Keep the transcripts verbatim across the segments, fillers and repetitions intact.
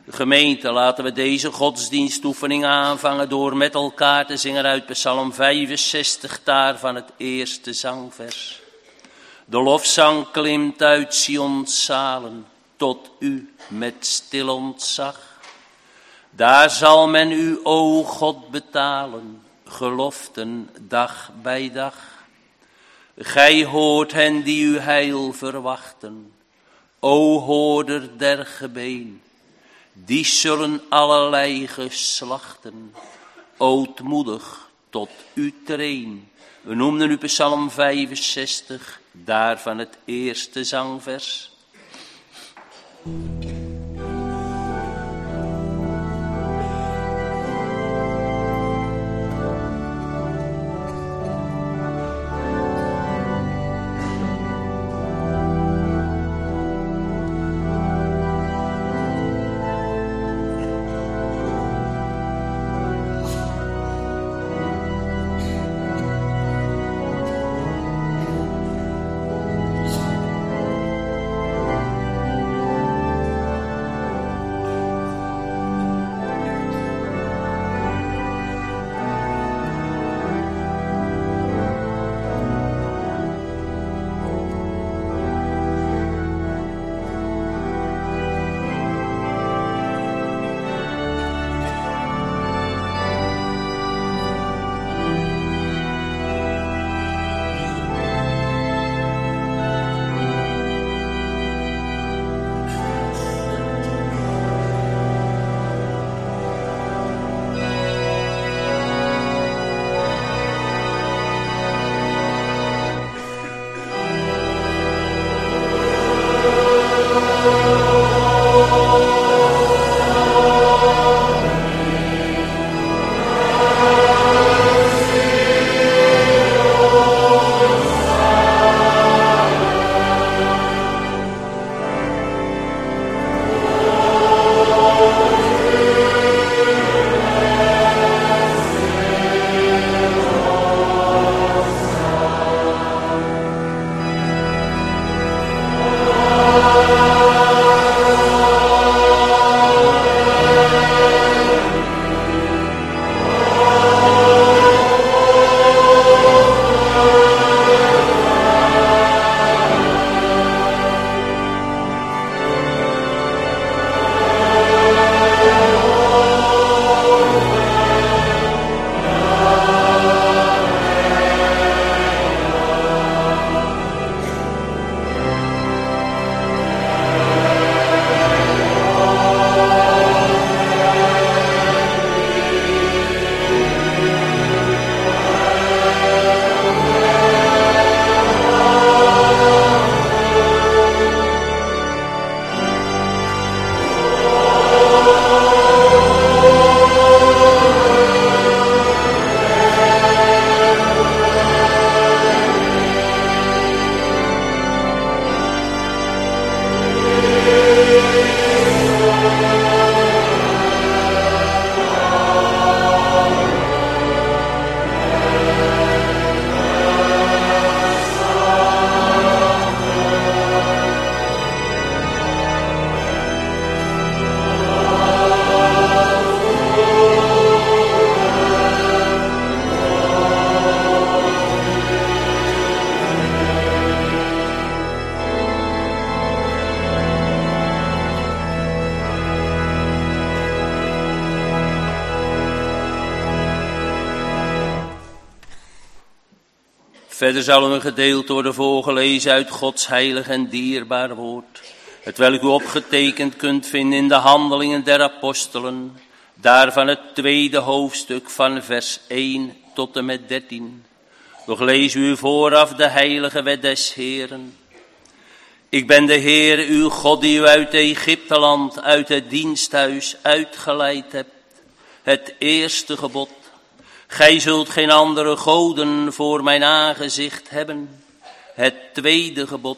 Gemeente, laten we deze godsdienstoefening aanvangen door met elkaar te zingen uit Psalm vijfenzestig, daarvan het eerste zangvers. De lofzang klimt uit Sions zalen tot u met stil ontzag. Daar zal men u, o God, betalen, geloften dag bij dag. Gij hoort hen die uw heil verwachten, o hoorder der gebeen. Die zullen allerlei geslachten ootmoedig tot u treen. We noemden nu Psalm vijfenzestig, daarvan het eerste zangvers. Verder zal u een gedeelte worden voorgelezen uit Gods heilig en dierbaar woord, hetwelk u opgetekend kunt vinden in de Handelingen der Apostelen, daarvan het tweede hoofdstuk van vers één tot en met dertien. Nog lees u vooraf de heilige wet des Heeren. Ik ben de Heer, uw God, die u uit Egypteland, uit het diensthuis uitgeleid hebt. Het eerste gebod. Gij zult geen andere goden voor mijn aangezicht hebben. Het tweede gebod.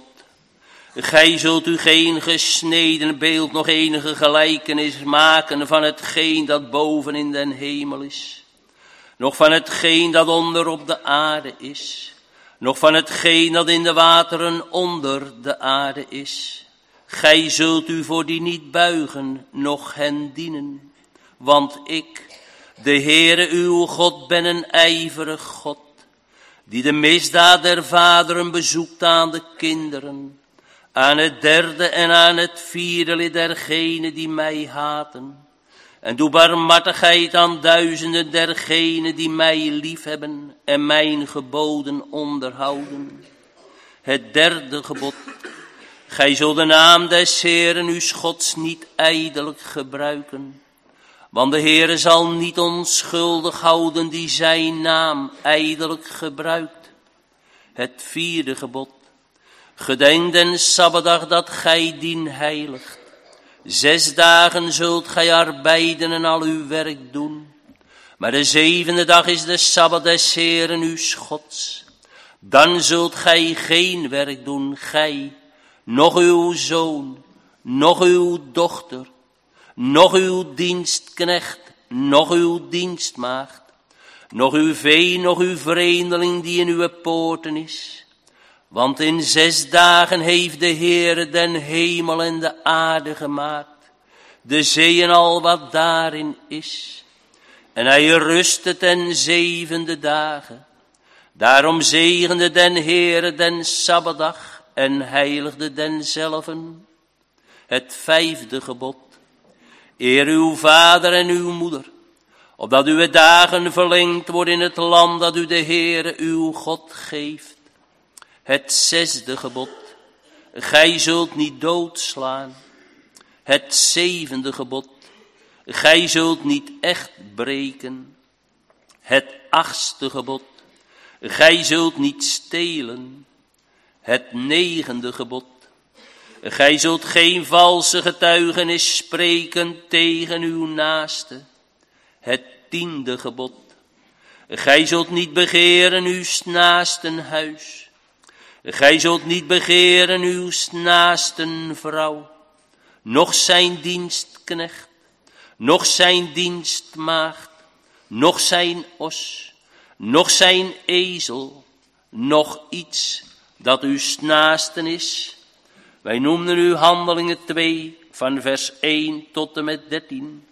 Gij zult u geen gesneden beeld, nog enige gelijkenis maken van hetgeen dat boven in den hemel is. Nog van hetgeen dat onder op de aarde is. Nog van hetgeen dat in de wateren onder de aarde is. Gij zult u voor die niet buigen, noch hen dienen. Want ik, de Heere uw God, ben een ijverig God, die de misdaad der vaderen bezoekt aan de kinderen, aan het derde en aan het vierde lid dergenen die mij haten. En doe barmhartigheid aan duizenden dergenen die mij liefhebben en mijn geboden onderhouden. Het derde gebod. Gij zult de naam des Heeren uws Gods niet ijdelijk gebruiken. Want de Heere zal niet onschuldig houden die zijn naam ijdelijk gebruikt. Het vierde gebod. Gedenk den Sabbatdag dat gij dien heiligt. Zes dagen zult gij arbeiden en al uw werk doen. Maar de zevende dag is de Sabbat des Heeren uws Gods. Dan zult gij geen werk doen, gij, noch uw zoon, noch uw dochter, noch uw dienstknecht, noch uw dienstmaagd, noch uw vee, noch uw vreemdeling die in uw poorten is. Want in zes dagen heeft de Heere den hemel en de aarde gemaakt, de zee en al wat daarin is. En hij rustte ten zevende dagen. Daarom zegende den Heere den Sabbatdag en heiligde denzelven. Het vijfde gebod. Eer uw vader en uw moeder, opdat uw dagen verlengd worden in het land dat u de Heere uw God geeft. Het zesde gebod. Gij zult niet doodslaan. Het zevende gebod. Gij zult niet echt breken. Het achtste gebod. Gij zult niet stelen. Het negende gebod. Gij zult geen valse getuigenis spreken tegen uw naaste. Het tiende gebod. Gij zult niet begeren uw naasten huis. Gij zult niet begeren uw naasten vrouw, noch zijn dienstknecht, noch zijn dienstmaagd, noch zijn os, noch zijn ezel, noch iets dat uw naasten is. Wij noemden u Handelingen twee van vers één tot en met dertien.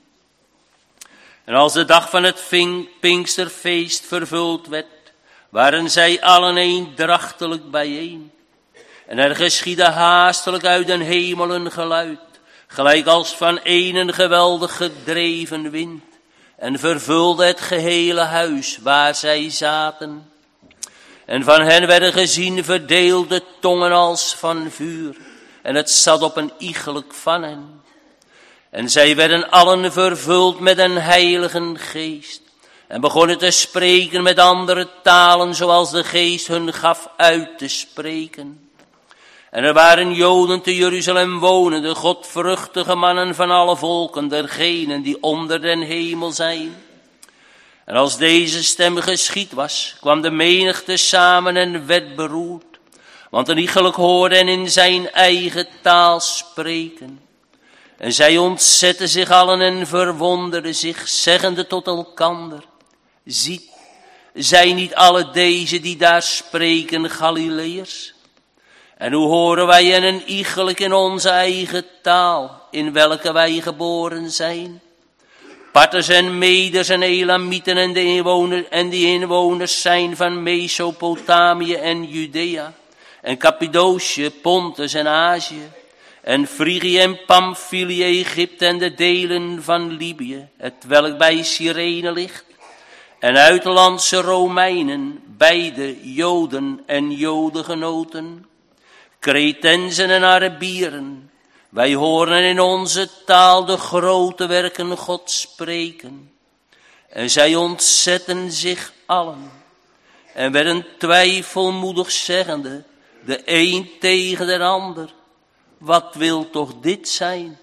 En als de dag van het Pinksterfeest vervuld werd, waren zij allen eendrachtelijk bijeen. En er geschiedde haastelijk uit den hemel een geluid, gelijk als van een geweldig gedreven wind, en vervulde het gehele huis waar zij zaten. En van hen werden gezien verdeelde tongen als van vuur, en het zat op een iegelijk van hen. En zij werden allen vervuld met een heilige geest, en begonnen te spreken met andere talen, zoals de geest hun gaf uit te spreken. En er waren Joden te Jeruzalem wonende, godvruchtige mannen van alle volken, dergenen die onder den hemel zijn. En als deze stem geschied was, kwam de menigte samen en werd beroerd, want een iegelijk hoorde hen in zijn eigen taal spreken. En zij ontzetten zich allen en verwonderden zich, zeggende tot elkander: ziet, zijn niet alle deze die daar spreken Galileërs? En hoe horen wij hen een iegelijk in onze eigen taal, in welke wij geboren zijn? Parters en Meders en Elamieten en de inwoners, en die inwoners zijn van Mesopotamië en Judea, en Cappadocië, Pontus en Azië, en Frigië en Pamphylië, Egypte en de delen van Libië, het welk bij Cyrene ligt, en uitlandse Romeinen, beide Joden en Jodengenoten, Cretensen en Arabieren, wij horen in onze taal de grote werken God spreken. En zij ontzetten zich allen en werden twijfelmoedig zeggende, de een tegen de ander: wat wil toch dit zijn?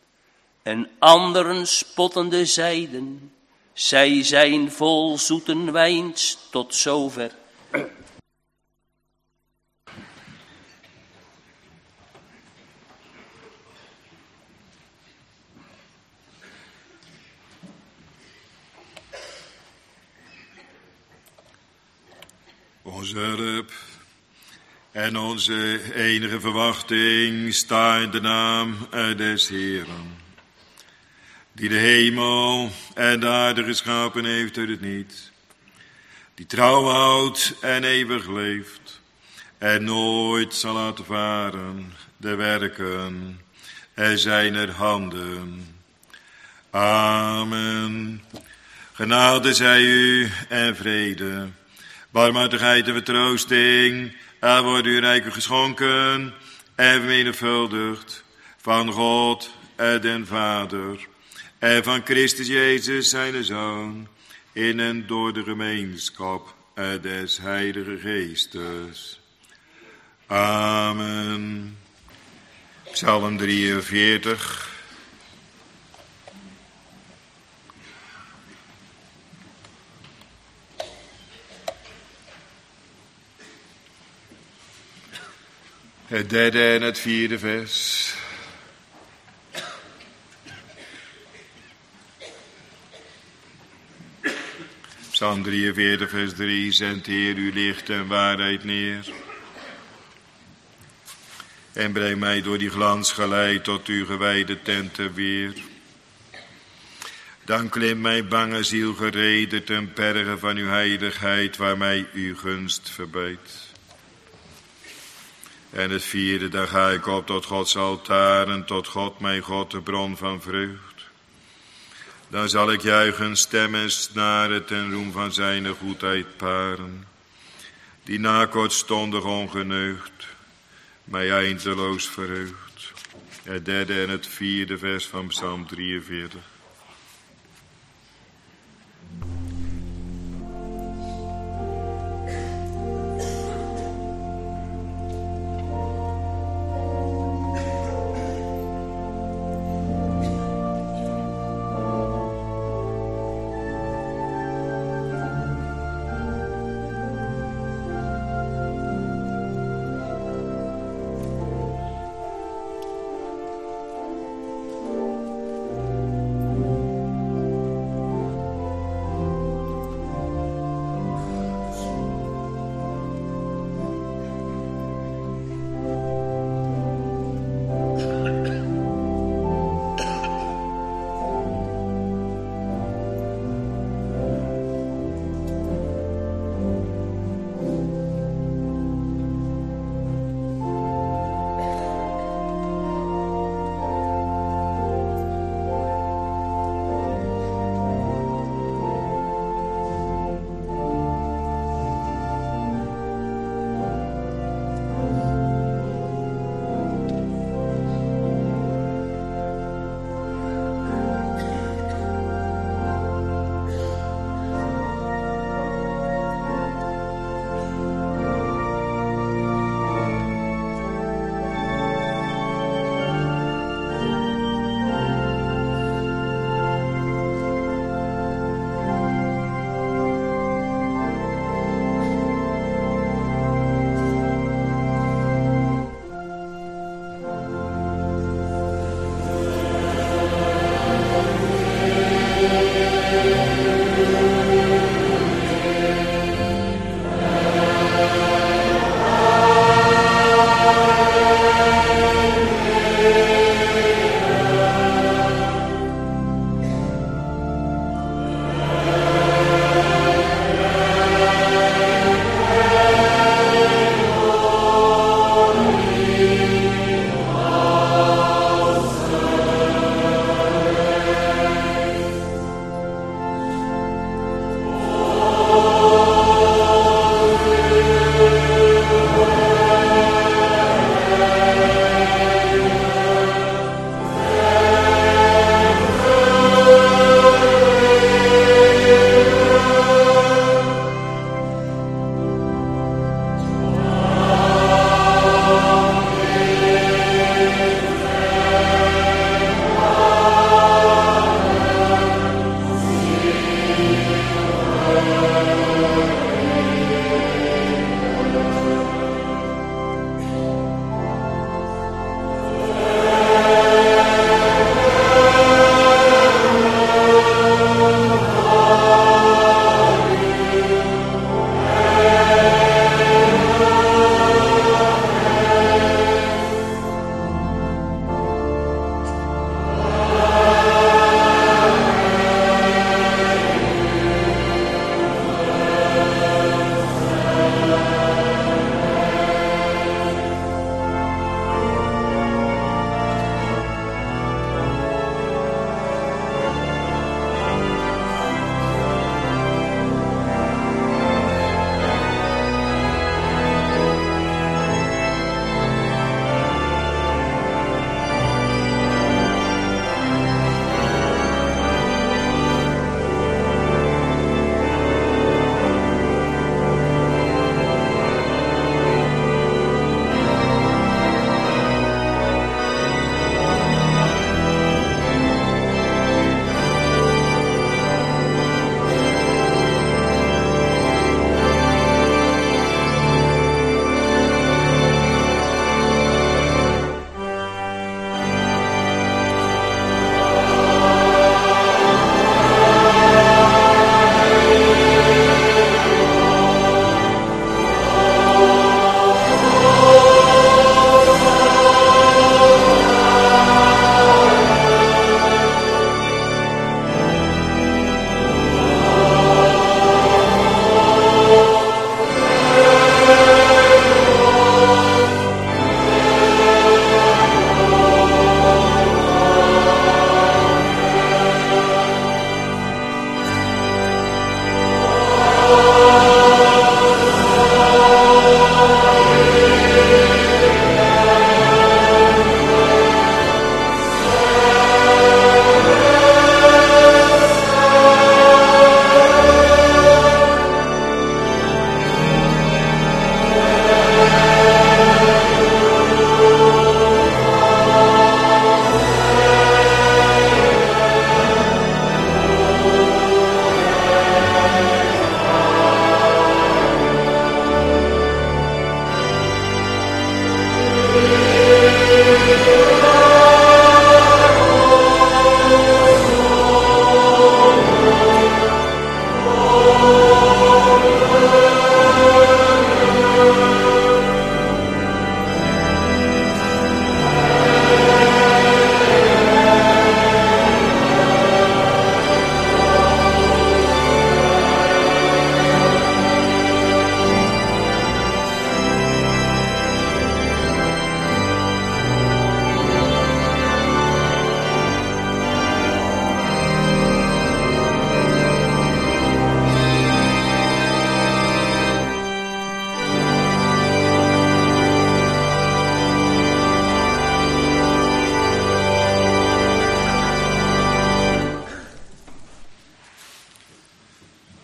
En anderen spottende zeiden: zij zijn vol zoeten wijns. Tot zover. Onze En onze enige verwachting staat in de naam des Heeren, die de hemel en de aarde geschapen heeft uit het niet, die trouw houdt en eeuwig leeft, en nooit zal laten varen de werken en zijner handen. Amen. Genade zij u en vrede, barmhartigheid en vertroosting, er wordt u rijkelijk geschonken en vermenigvuldigd van God en den Vader en van Christus Jezus zijn Zoon, in en door de gemeenschap des Heilige Geestes. Amen. Psalm drieënveertig. Het derde en het vierde vers. Psalm drieënveertig, vers drie. Zendt Heer uw licht en waarheid neer. En breng mij door die glans geleid tot uw gewijde tenten weer. Dan klimt mijn bange ziel gereden ten berge van uw heiligheid, waar mij uw gunst verbeidt. En het vierde, dan ga ik op tot Gods altaar en tot God, mijn God, de bron van vreugd. Dan zal ik juichen, stem en snaren ten roem van zijn goedheid paren, die na kortstondig ongeneugd mij eindeloos verheugt. Het derde en het vierde vers van Psalm drieënveertig.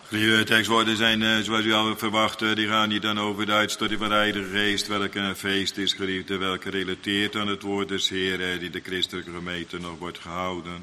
De tekstwoorden zijn, uh, zoals u al verwacht, uh, die gaan hier dan over de uitstorting van de Heilige Geest, welke een feest is, geliefde, welke relateert aan het woord des Heeren, die de christelijke gemeente nog wordt gehouden.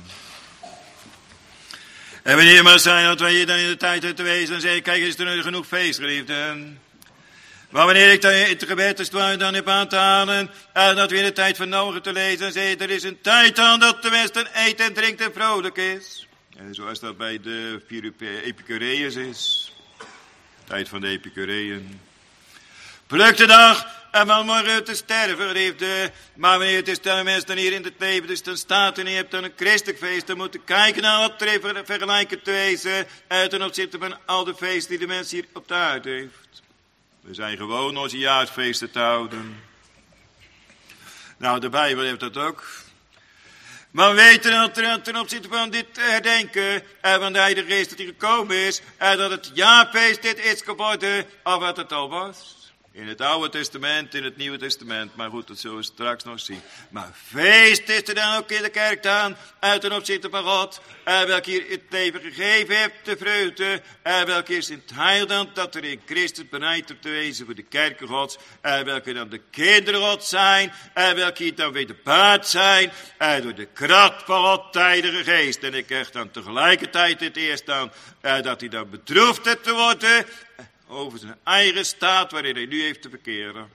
En wanneer maar zijn dat wij hier dan in de tijd uit te wezen, dan zeg ik, kijk, is er nu genoeg feest, geliefden? Maar wanneer ik dan het gebed als het ware dan heb aan te halen, en dat we in de tijd van Noach te lezen, dan zeg ik, er is een tijd aan dat de mens dan eet en drinkt en vrolijk is. En zoals dat bij de Epicureërs is. Tijd van de Epicureën. Pluk de dag en van morgen te sterven, geliefde. Maar wanneer het is dat een mens dan hier in het leven dus dan staat en je hebt dan een christelijk feest, dan moet je kijken naar wat er vergelijken te wezen uh, ten opzichte van al de feesten die de mens hier op de aarde heeft. We zijn gewoon onze jaarsfeesten te houden. Nou, de Bijbel heeft dat ook. Maar we weten dat er ten opzichte van dit herdenken en van de Heilige Geest dat hij gekomen is, en dat het jaarfeest dit is geworden, of wat het al was. In het Oude Testament, in het Nieuwe Testament, maar goed, dat zullen we straks nog zien. Maar feest is er dan ook in de kerk dan, uit ten opzichte van God, en welke hier het leven gegeven heeft, de vreugde, en welke is in het heil dan, dat er in Christus bereid op te wezen voor de kerken Gods, en welke dan de kinderen Gods zijn, en welke hier dan weer de paard zijn, en door de kracht van God, de Heilige Geest. En ik krijg dan tegelijkertijd het eerst dan, en dat hij dan bedroefd heeft te worden, over zijn eigen staat waarin hij nu heeft te verkeren.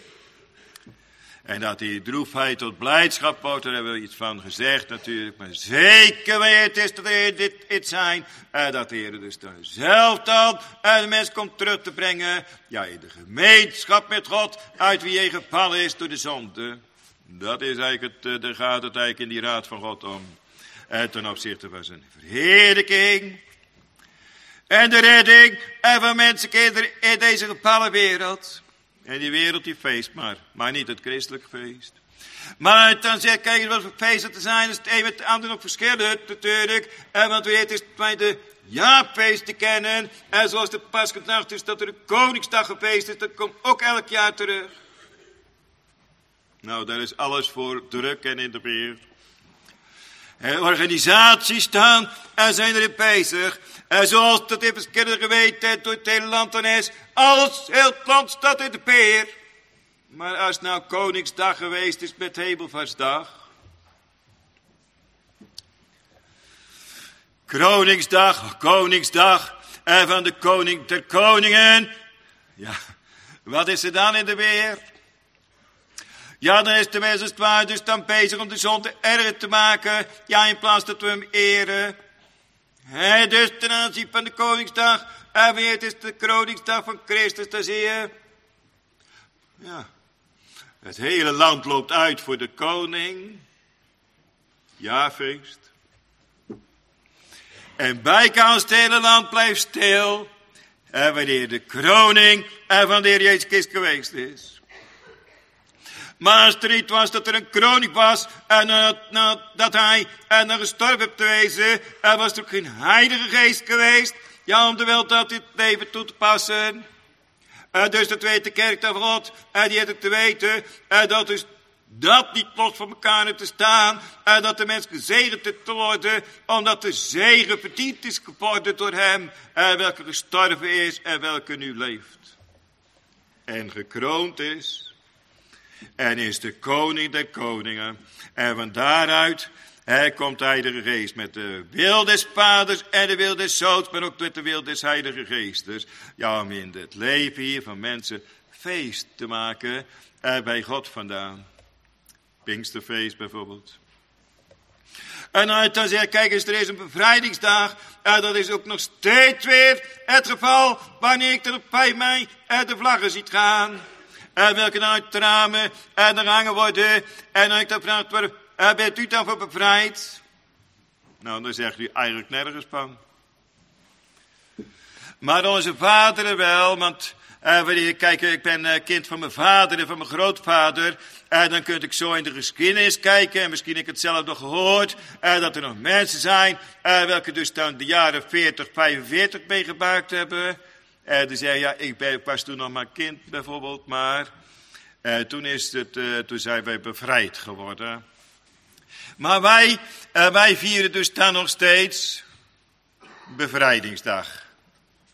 En dat die droefheid tot blijdschap wordt, daar hebben we iets van gezegd natuurlijk. Maar zeker weet het is dat de Heer dit, dit zijn. En dat de Heer dus dan zelf dan en de mens komt terug te brengen. Ja, in de gemeenschap met God, uit wie hij gevallen is door de zonde. Dat is eigenlijk het, daar gaat het eigenlijk in die raad van God om. En ten opzichte van zijn verheerlijking. En de redding en van mensenkinderen in deze gevallen wereld. En die wereld die feest maar, maar niet het christelijk feest. Maar dan zeg ik, kijk eens wat voor feesten te zijn, is het een met het ander nog verschillend natuurlijk. En want weet is bij de jaarfeest te kennen. En zoals de pas gedacht is dat er een Koningsdag geweest is, dat komt ook elk jaar terug. Nou, daar is alles voor druk en in de weer. En organisaties staan en zijn erin bezig. En zoals dat in verschillende gemeenten door het hele land dan is. Alles, heel het land staat in de peer. Maar als nou Koningsdag geweest is met Hemelvaartsdag. Kroningsdag, Koningsdag. En van de koning der koningen. Ja, wat is er dan in de weer? Ja, dan is de mens als het ware dus dan bezig om de zonde erger te maken. Ja, in plaats dat we hem eren. He, dus ten aanzien van de Koningsdag. En weer het is de Kroningsdag van Christus, daar zie je. Ja, het hele land loopt uit voor de koning. Jaarfeest. En bijkans het hele land blijft stil. En wanneer de kroning en van de Heer Jezus Christus geweest is. Maar als er niet was dat er een kroning was, en uh, nou, dat hij en dan gestorven heeft te wezen, er was er ook geen Heilige Geest geweest, ja, om de wel dat in het leven toe te passen. Uh, dus dat weet de kerk van God, en die heeft het te weten, en dat is dat niet los van elkaar te staan, en dat de mens gezegend is te worden, omdat de zegen verdiend is geworden door hem, en welke gestorven is, en welke nu leeft. En gekroond is. En is de koning der koningen. En van daaruit hij komt de Heilige Geest met de wil des vaders en de wil des zoons, maar ook met de wil des Heilige Geestes. Ja, om in het leven hier van mensen feest te maken er bij God vandaan. Pinksterfeest bijvoorbeeld. En dan zeg ik, kijk eens, er is een bevrijdingsdag. En dat is ook nog steeds weer het geval wanneer ik er op vijf mei de vlaggen ziet gaan. En welke nou uit de ramen en er hangen worden. En dan ik dan vraag, waar bent u dan voor bevrijd? Nou, dan zegt u eigenlijk nergens van. Maar onze vaderen wel, want uh, wanneer, kijk, ik ben uh, kind van mijn vader en van mijn grootvader. En uh, dan kun ik zo in de geschiedenis kijken. En misschien heb ik het zelf nog gehoord. Uh, dat er nog mensen zijn, uh, welke dus dan de jaren veertig, vijfenveertig meegemaakt hebben. En die zei, ja, ik, ben, ik was toen nog maar kind bijvoorbeeld, maar uh, toen, is het, uh, toen zijn wij bevrijd geworden. Maar wij, uh, wij vieren dus dan nog steeds bevrijdingsdag.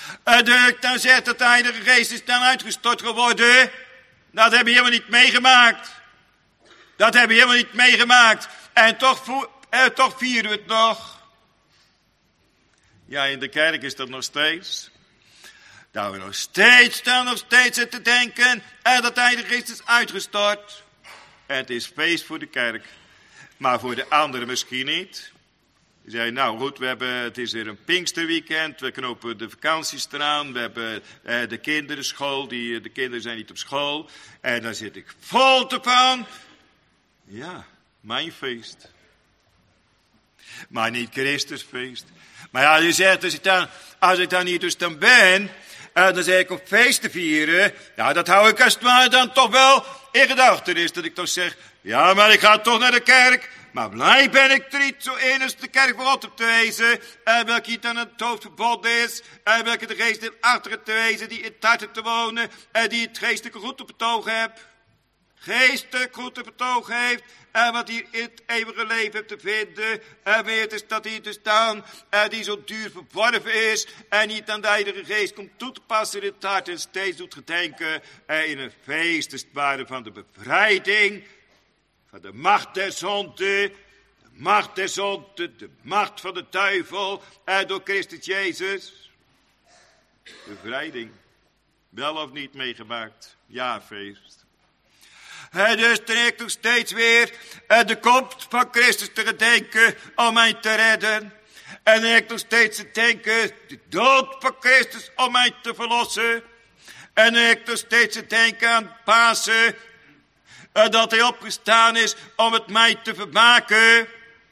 De, dan zegt dat de Heilige Geest is dan uitgestort geworden. Dat heb je helemaal niet meegemaakt. Dat heb je helemaal niet meegemaakt. En toch, voer, eh, toch vieren we het nog. Ja, in de kerk is dat nog steeds. Dat we nog steeds staan, nog steeds te denken. En dat de Heilige Geest is uitgestort. En het is feest voor de kerk. Maar voor de anderen misschien niet. Die zeiden, nou goed, we hebben, het is weer een Pinksterweekend. We knopen de vakanties eraan. We hebben eh, de kinderenschool. Die, de kinderen zijn niet op school. En dan zit ik vol te van. Ja, mijn feest. Maar niet Christusfeest. Maar ja, je zegt, als ik dan, als ik dan niet dus dan ben, uh, dan zeg ik om feest te vieren. Ja, dat hou ik als het ware dan toch wel in gedachten is. Dat ik toch zeg, ja, maar ik ga toch naar de kerk. Maar blij ben ik er niet zo in als de kerk voor God op te wezen. Uh, welke niet aan het hoofd verbonden is. Uh, welke de geest in achteren te wezen, die in het hart te wonen. Uh, die het geestelijke goed op het oog hebt. Geestelijk goed op het oog heeft. En wat hier in het eeuwige leven hebt te vinden. En weet is dat hier te staan. En die zo duur verworven is. En niet aan de Heilige Geest komt toe te passen in het hart. En steeds doet gedenken. En in een feest is het ware van de bevrijding. Van de macht der zonde. De macht der zonde. De macht van de duivel. En door Christus Jezus. Bevrijding. Wel of niet meegemaakt. Ja, feest. En dus trek ik nog steeds weer de komst van Christus te gedenken om mij te redden. En dan heb ik nog steeds te denken de dood van Christus om mij te verlossen. En dan heb ik nog steeds te denken aan Pasen. Dat hij opgestaan is om het mij te vermaken.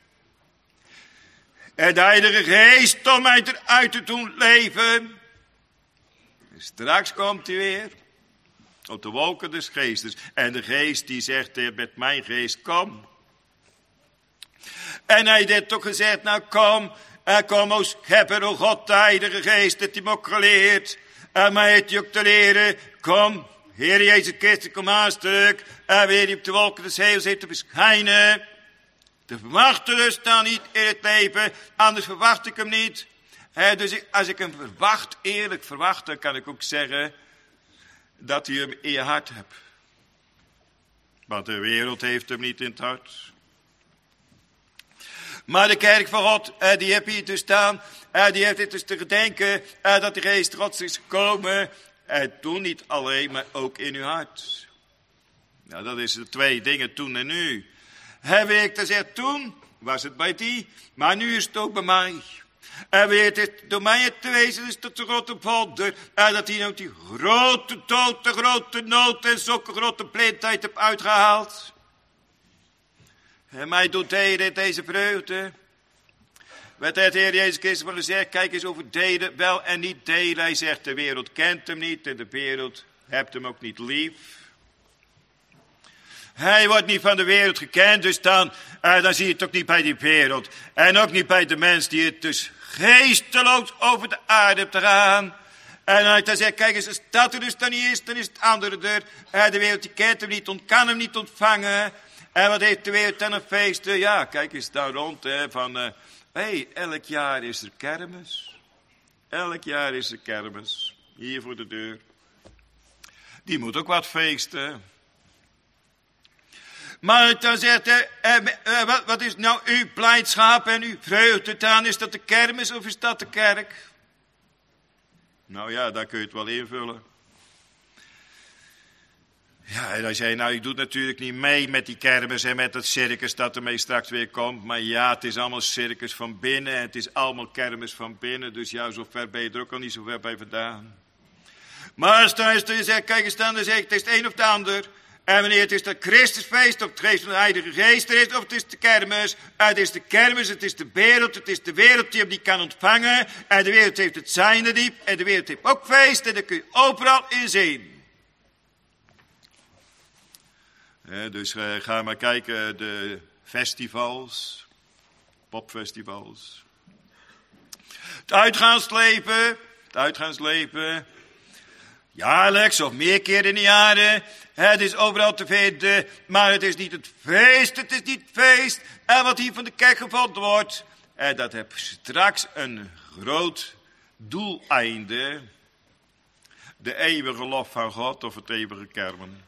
En de Heilige Geest om mij eruit te doen leven. En straks komt hij weer. Op de wolken des geestes. En de geest die zegt met mijn geest, kom. En hij heeft toch gezegd, nou kom. En kom, o schepper, o God, de Heilige Geest, dat hij me ook geleerd. En mij heeft hij ook te leren, kom. Heer Jezus Christus, kom aanstuk. En weer die op de wolken des hemels heeft te verschijnen. Te verwachten dus dan niet in het leven. Anders verwacht ik hem niet. He, dus ik, als ik hem verwacht, eerlijk verwacht, dan kan ik ook zeggen dat u hem in je hart hebt. Want de wereld heeft hem niet in het hart. Maar de kerk van God, eh, die heeft hier te staan. Eh, die heeft dit dus te gedenken. Eh, dat de geest Gods is gekomen. En eh, toen niet alleen, maar ook in uw hart. Nou, dat is de twee dingen, toen en nu. Heb ik gezegd, toen was het bij die. Maar nu is het ook bij mij. En weet het, door mij te wezen is tot de grote wonder. En dat hij ook die grote dood, de grote nood en zulke grote blindheid heb uitgehaald. En mij doet hij deze vreugde. Wat heeft de Heer Jezus Christus van gezegd, kijk eens over delen, wel en niet delen. Hij zegt, de wereld kent hem niet en de wereld hebt hem ook niet lief. Hij wordt niet van de wereld gekend, dus dan, uh, dan zie je het ook niet bij die wereld. En ook niet bij de mens die het dus geesteloos over de aarde hebt te gaan. En als hij zegt, kijk eens, als dat er dus dan niet is, dan is het andere er. Uh, de wereld die kent hem niet, on, kan hem niet ontvangen. En wat heeft de wereld dan een feesten? Ja, kijk eens daar rond, hè, van, hé, uh, hey, elk jaar is er kermis. Elk jaar is er kermis. Hier voor de deur. Die moet ook wat feesten. Maar dan zegt hij, eh, eh, wat, wat is nou uw blijdschap en uw vreugde dan? Is dat de kermis of is dat de kerk? Nou ja, daar kun je het wel invullen. Ja, en dan zei je, nou, ik doe natuurlijk niet mee met die kermis en met dat circus dat ermee straks weer komt. Maar ja, het is allemaal circus van binnen en het is allemaal kermis van binnen. Dus ja, zo ver ben je er ook al niet zo ver bij vandaan. Maar als dan is er, je zegt, kijk eens dan, dan zeg ik, het is het een of het ander. En wanneer het is dat Christusfeest, of het feest van de Heilige Geest er is, of het is de kermis. Het is de kermis, het is de wereld, het is de wereld die hem niet kan ontvangen. En de wereld heeft het zijne diep, en de wereld heeft ook feest, en daar kun je overal in zien. Ja, dus uh, ga maar kijken, de festivals, popfestivals. Het uitgaansleven, het uitgaansleven. Jaarlijks of meer keer in de jaren. Het is overal te vinden. Maar het is niet het feest. Het is niet het feest. En wat hier van de kerk gevonden wordt. En dat heb straks een groot doeleinde, de eeuwige lof van God of het eeuwige kermen.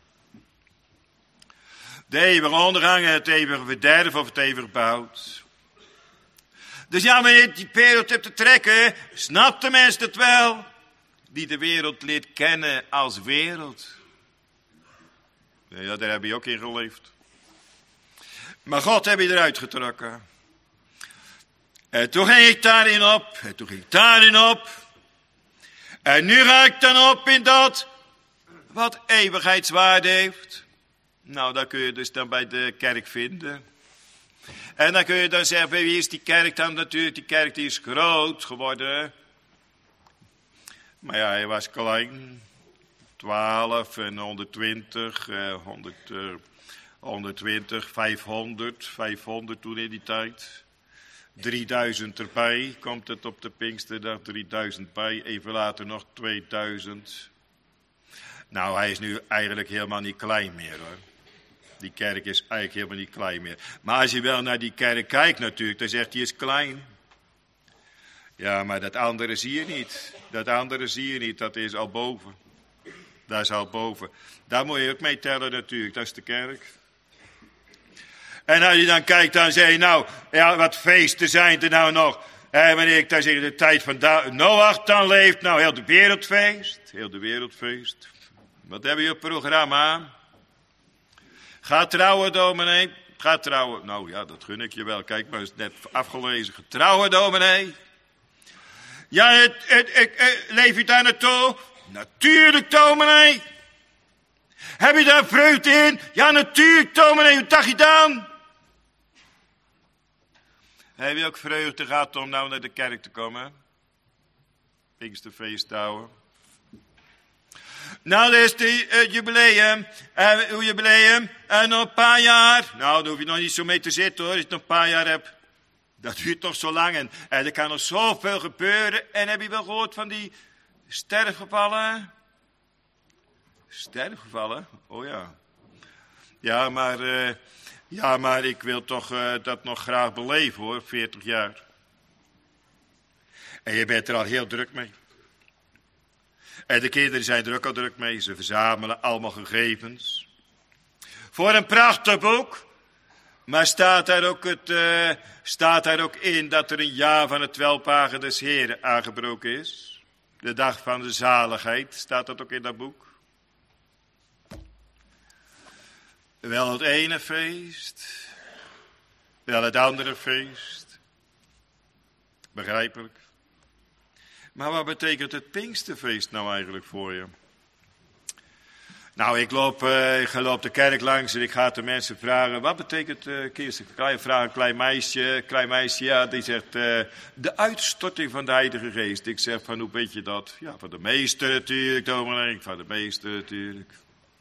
De eeuwige ondergang en het eeuwige verderf of het eeuwige behoud. Dus ja, wanneer je die wereld hebt te trekken, snapt de mens het wel, die de wereld leert kennen als wereld. Ja, daar heb je ook in geleefd. Maar God heb je eruit getrokken. En toen ging ik daarin op, en toen ging ik daarin op. En nu ga ik dan op in dat wat eeuwigheidswaarde heeft. Nou, dat kun je dus dan bij de kerk vinden. En dan kun je dan zeggen, wie is die kerk dan natuurlijk? Die kerk die is groot geworden. Maar ja, hij was klein. twaalf en honderdtwintig, eh, honderd, eh, honderdtwintig, vijfhonderd, vijfhonderd toen in die tijd. drieduizend erbij, komt het op de Pinksterdag, drieduizend bij, even later nog tweeduizend. Nou, hij is nu eigenlijk helemaal niet klein meer hoor. Die kerk is eigenlijk helemaal niet klein meer. Maar als je wel naar die kerk kijkt natuurlijk, dan zegt hij is klein. Ja, maar dat andere zie je niet. Dat andere zie je niet, dat is al boven. Dat is al boven. Daar moet je ook mee tellen natuurlijk, dat is de kerk. En als je dan kijkt, dan zeg je nou, ja, wat feesten zijn er nou nog. En wanneer ik dan zeg, de tijd van Noach dan leeft, nou heel de wereldfeest. Heel de wereldfeest. Wat hebben we op programma? Ga trouwen, dominee. Ga trouwen. Nou ja, dat gun ik je wel. Kijk maar, is net afgelezen. Getrouwen, dominee. Ja, het, het, het, het, leef je daar naartoe? Natuurlijk, dominee. Heb je daar vreugde in? Ja, natuurlijk, dominee. Hoe dacht je dan? Heb je ook vreugde gehad om nou naar de kerk te komen? Pinksterfeest houden. Nou, dat is de uh, jubileum. Uh, hoe jubileum? Uh, nog een paar jaar. Nou, daar hoef je nog niet zo mee te zitten hoor, als je nog een paar jaar hebt. Dat duurt toch zo lang. En uh, er kan nog zoveel gebeuren. En heb je wel gehoord van die sterfgevallen? Sterfgevallen? Oh ja. Ja, maar, uh, ja, maar ik wil toch uh, dat nog graag beleven hoor, veertig jaar. En je bent er al heel druk mee. En de kinderen zijn er ook al druk mee. Ze verzamelen allemaal gegevens. Voor een prachtig boek. Maar staat daar ook, het, uh, staat daar ook in dat er een jaar van het welbehagen des Heren aangebroken is. De dag van de zaligheid. Staat dat ook in dat boek? Wel het ene feest. Wel het andere feest. Begrijpelijk. Maar wat betekent het Pinksterfeest nou eigenlijk voor je? Nou, ik loop, uh, ik loop de kerk langs en ik ga de mensen vragen, wat betekent uh, Kirsten? Ik vraag een klein meisje, klein meisje, ja, die zegt, uh, de uitstorting van de Heilige Geest. Ik zeg, van hoe weet je dat? Ja, van de meester natuurlijk, dominee, van de meester natuurlijk.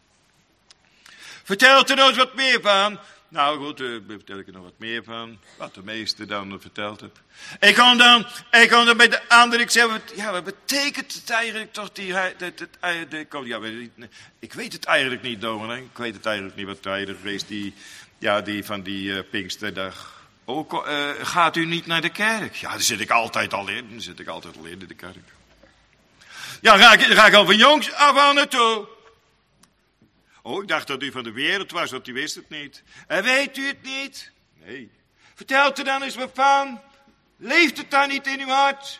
Vertel er nou eens wat meer van. Nou goed, daar uh, vertel ik er nog wat meer van. Wat de meester dan uh, verteld heeft. Ik kom dan, ik kom dan bij de andere, ik zeg, wat, ja, wat betekent het eigenlijk toch, die, dat, dat, dat, dat, ja, ik weet het eigenlijk niet, dominee. Ik weet het eigenlijk niet wat de Heilige Geest, die, ja, die van die uh, Pinksterdag. Oh, uh, gaat u niet naar de kerk? Ja, daar zit ik altijd al in, daar zit ik altijd al in, in de kerk. Ja, ga ik, ga ik al van jongs af aan naartoe. Oh, ik dacht dat u van de wereld was, want u wist het niet. En weet u het niet? Nee. Vertelt er dan eens wat van. Leeft het dan niet in uw hart?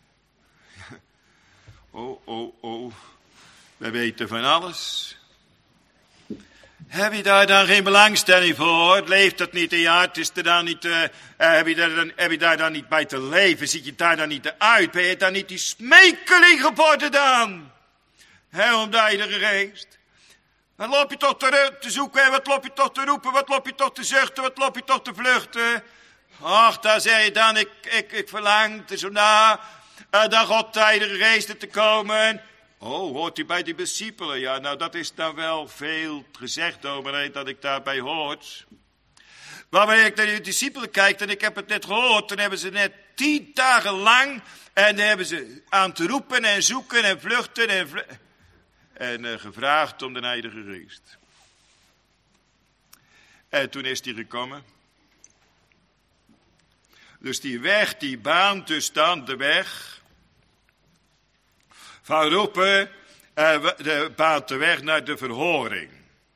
Oh, oh, oh. We weten van alles. Heb je daar dan geen belangstelling voor? Leeft dat niet in je hart? Is er dan niet, uh, uh, heb, je daar dan, heb je daar dan niet bij te leven? Zit je daar dan niet uit? Ben je dan niet die smekeling geworden dan? He, om de Heilige Geest. Wat loop je toch te, te zoeken, wat loop je toch te roepen, wat loop je toch te zuchten, wat loop je toch te vluchten? Ach, daar zei je dan, ik, ik, ik verlang er zo na, uh, dan God de Heilige Geest te komen. Oh, hoort u bij die discipelen? Ja, nou dat is dan wel veel gezegd, dominee, dat ik daarbij hoort. Maar wanneer ik naar die discipelen kijk, en ik heb het net gehoord, dan hebben ze net tien dagen lang, en dan hebben ze aan te roepen en zoeken en vluchten en vluchten. En uh, gevraagd om de Heilige Geest. En toen is die gekomen. Dus die weg, die baan, dus dan de weg. van roepen, uh, de baant de weg naar de verhoring.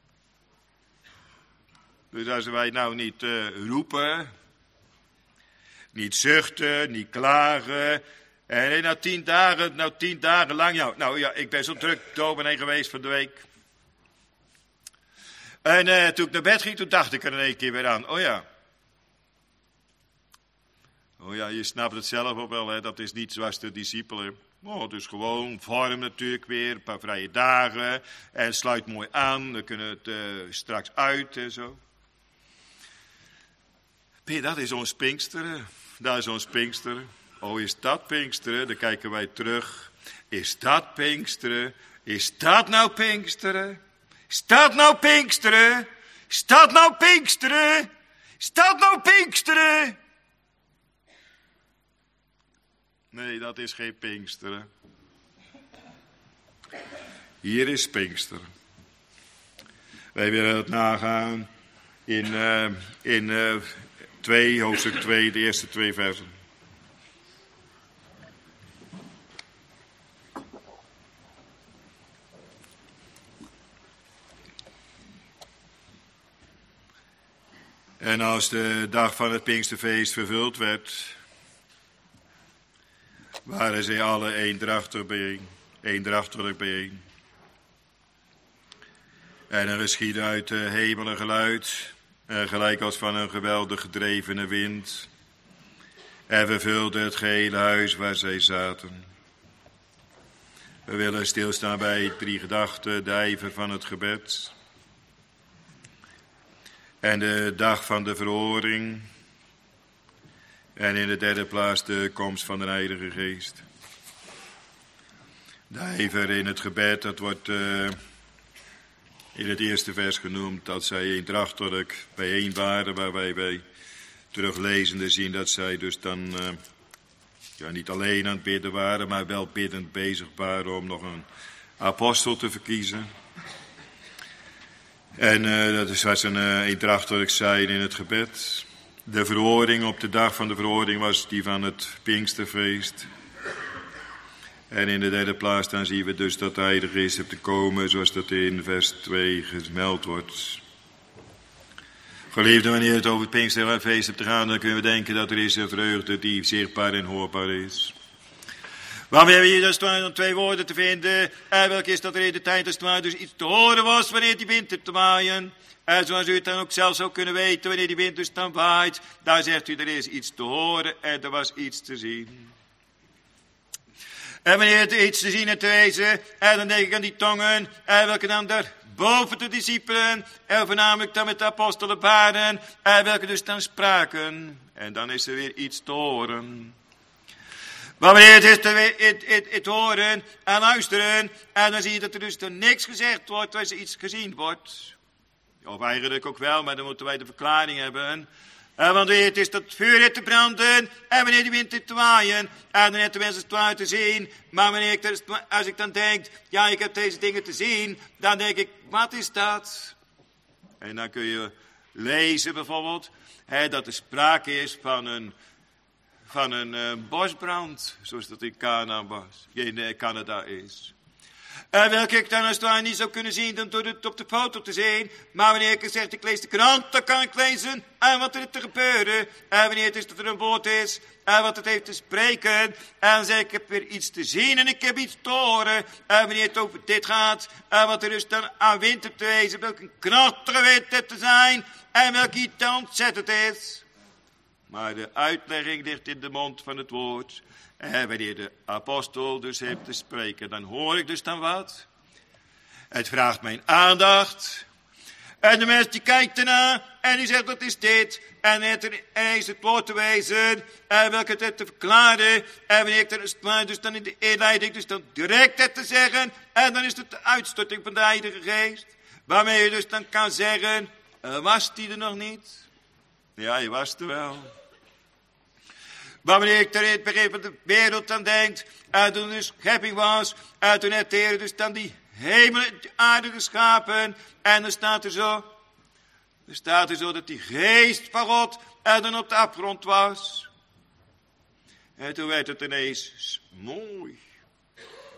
Dus als wij nou niet uh, roepen, niet zuchten, niet klagen. En na tien dagen, nou tien dagen lang, nou, nou ja, ik ben zo druk dominee geweest van de week. En uh, toen ik naar bed ging, toen dacht ik er in één keer weer aan, oh ja. Oh ja, je snapt het zelf ook wel, hè, dat is niet zoals de discipelen. Oh, dus gewoon vorm natuurlijk weer, een paar vrije dagen. En sluit mooi aan, dan kunnen het uh, straks uit en zo. Dat is ons Pinksteren. Dat is ons Pinksteren. Oh, is dat Pinksteren? Dan kijken wij terug. Is dat Pinksteren? Is dat nou Pinksteren? Is dat nou Pinksteren? Is dat nou Pinksteren? Is dat nou Pinksteren? Nee, dat is geen Pinksteren. Hier is Pinksteren. Wij willen het nagaan in, uh, in uh, twee, hoofdstuk twee, de eerste twee versen. En als de dag van het Pinksterfeest vervuld werd, waren zij alle eendrachtig bijeen, eendrachtelijk bijeen. En er geschiedde uit de hemel een geluid, gelijk als van een geweldig gedrevene wind, en vervulde het gehele huis waar zij zaten. We willen stilstaan bij drie gedachten: de ijver van het gebed, en de dag van de verhoring, en in de derde plaats de komst van de Heilige Geest. De ijver in het gebed, dat wordt uh, in het eerste vers genoemd, dat zij eendrachtelijk bijeen waren, waarbij wij teruglezende zien dat zij dus dan uh, ja, niet alleen aan het bidden waren, maar wel biddend bezig waren om nog een apostel te verkiezen. En uh, dat is wat ze uh, eendrachtelijk zijn in het gebed. De verhoring op de dag van de verhoring was die van het Pinksterfeest. En in de derde plaats dan zien we dus dat de Heilige Geest heeft te komen, zoals dat in vers twee gemeld wordt. Geliefde, wanneer het over het Pinksterfeest hebt te gaan, dan kunnen we denken dat er is een vreugde die zichtbaar en hoorbaar is. Maar we hebben hier dus twee woorden te vinden. En welke is dat er in de tijd als het dus iets te horen was wanneer die wind hebt te waaien. En zoals u het dan ook zelf zou kunnen weten, wanneer die wind dus dan waait, daar zegt u, er is iets te horen en er was iets te zien. En wanneer het iets te zien en te wezen, en dan denk ik aan die tongen, en welke dan daar boven de discipelen, en voornamelijk dan met de apostelen waren, en welke dus dan spraken. En dan is er weer iets te horen. Maar wanneer het is te, het, het, het horen en luisteren, en dan zie je dat er dus er niks gezegd wordt, als er iets gezien wordt. Of eigenlijk ook wel, maar dan moeten wij de verklaring hebben. En wanneer het is dat het vuur heeft te branden, en wanneer de wind heeft te waaien, en dan heeft de mensen het waar te zien. Maar wanneer ik, als ik dan denk, ja, ik heb deze dingen te zien, dan denk ik, wat is dat? En dan kun je lezen bijvoorbeeld, hè, dat er sprake is van een, van een uh, bosbrand, zoals dat in Canada was, in uh, Canada is. En welke ik dan als het ware niet zou kunnen zien dan door het op de foto te zien. Maar wanneer ik zeg, ik lees de krant, dan kan ik lezen en wat er te gebeuren. En wanneer het is dat er een woord is en wat het heeft te spreken. En dan zeg ik, ik heb weer iets te zien en ik heb iets te horen. En wanneer het over dit gaat en wat er dus dan aan wind hebt te wezen. Welke krachtige wind het te zijn en welke iets dan ontzettend is. Maar de uitlegging ligt in de mond van het woord. En wanneer de apostel dus heeft te spreken, dan hoor ik dus dan wat. Het vraagt mijn aandacht. En de mens die kijkt ernaar en die zegt, wat is dit? En hij is het woord te wijzen en welke het te verklaren. En wanneer ik dan, dus dan in de inleiding dus dan direct het te zeggen. En dan is het de uitstorting van de Heilige Geest. Waarmee je dus dan kan zeggen, was die er nog niet? Ja, je was er wel. Maar wanneer ik er in het begin van de wereld aan denk, en toen de schepping was, en toen heeft de Heer dus dan die hemel en de aarde geschapen, en dan staat er zo, er staat er zo dat die geest van God en dan op de afgrond was. En toen werd het ineens mooi.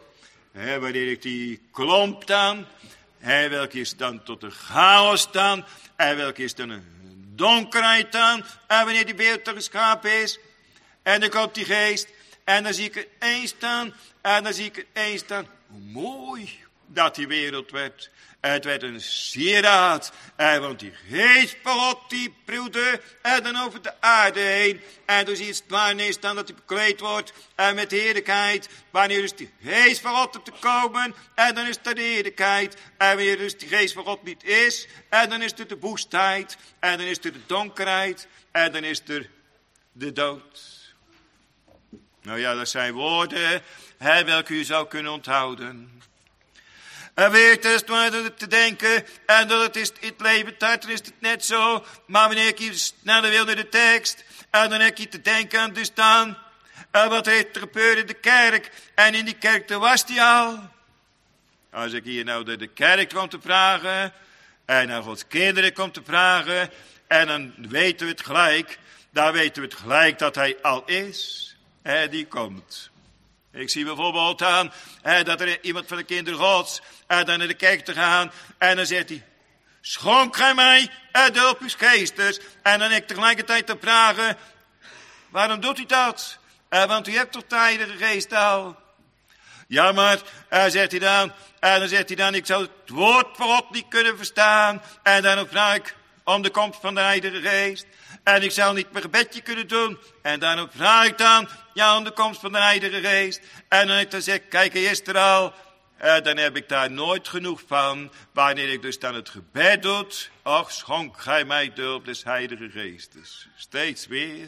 He, wanneer ik die klomp dan, he, welke is dan tot een chaos dan, en welke is dan een donkerheid dan, en wanneer die beeld toch geschapen is, en dan komt die geest, en dan zie ik er één staan, en dan zie ik er één staan. Hoe mooi dat die wereld werd. Het werd een sieraad. En want die geest van God die broedde en dan over de aarde heen. En toen zie je het wanneer staan dat hij bekleed wordt. En met heerlijkheid. Wanneer dus die geest van God op te komen. En dan is er de heerlijkheid. En wanneer dus die geest van God niet is. En dan is er de woestheid. En dan is er de donkerheid. En dan is er de dood. Nou ja, dat zijn woorden, hè, welke u zou kunnen onthouden. En weer test maar te denken, en dat het is in het leven, daar is het net zo. Maar wanneer ik hier sneller wil naar de tekst, en dan heb ik te denken aan dus dan, en wat heeft er gebeurd in de kerk, en in die kerk, daar was die al. Als ik hier nou naar de kerk kom te vragen, en naar Gods kinderen kom te vragen, en dan weten we het gelijk, dan weten we het gelijk dat hij al is. He, die komt. Ik zie bijvoorbeeld aan he, dat er iemand van de kinderen Gods en dan naar de kerk te gaan en dan zegt hij, schonk gij mij de hulp uw geestes. En dan heb ik tegelijkertijd te vragen, waarom doet hij dat? Eh, want u hebt toch de Heilige Geest al? Ja, maar, uh, zegt hij dan, en dan zegt hij dan, ik zou het woord van God niet kunnen verstaan. En dan vraag ik om de komst van de Heilige Geest. En ik zou niet mijn gebedje kunnen doen. En daarom vraag ik dan, ja, om de komst van de Heilige Geest. En dan, dan zeg ik, kijk, hij is er al. Uh, dan heb ik daar nooit genoeg van. Wanneer ik dus dan het gebed doe. Och, schonk gij mij de hulp des Heilige Geestes. Steeds weer.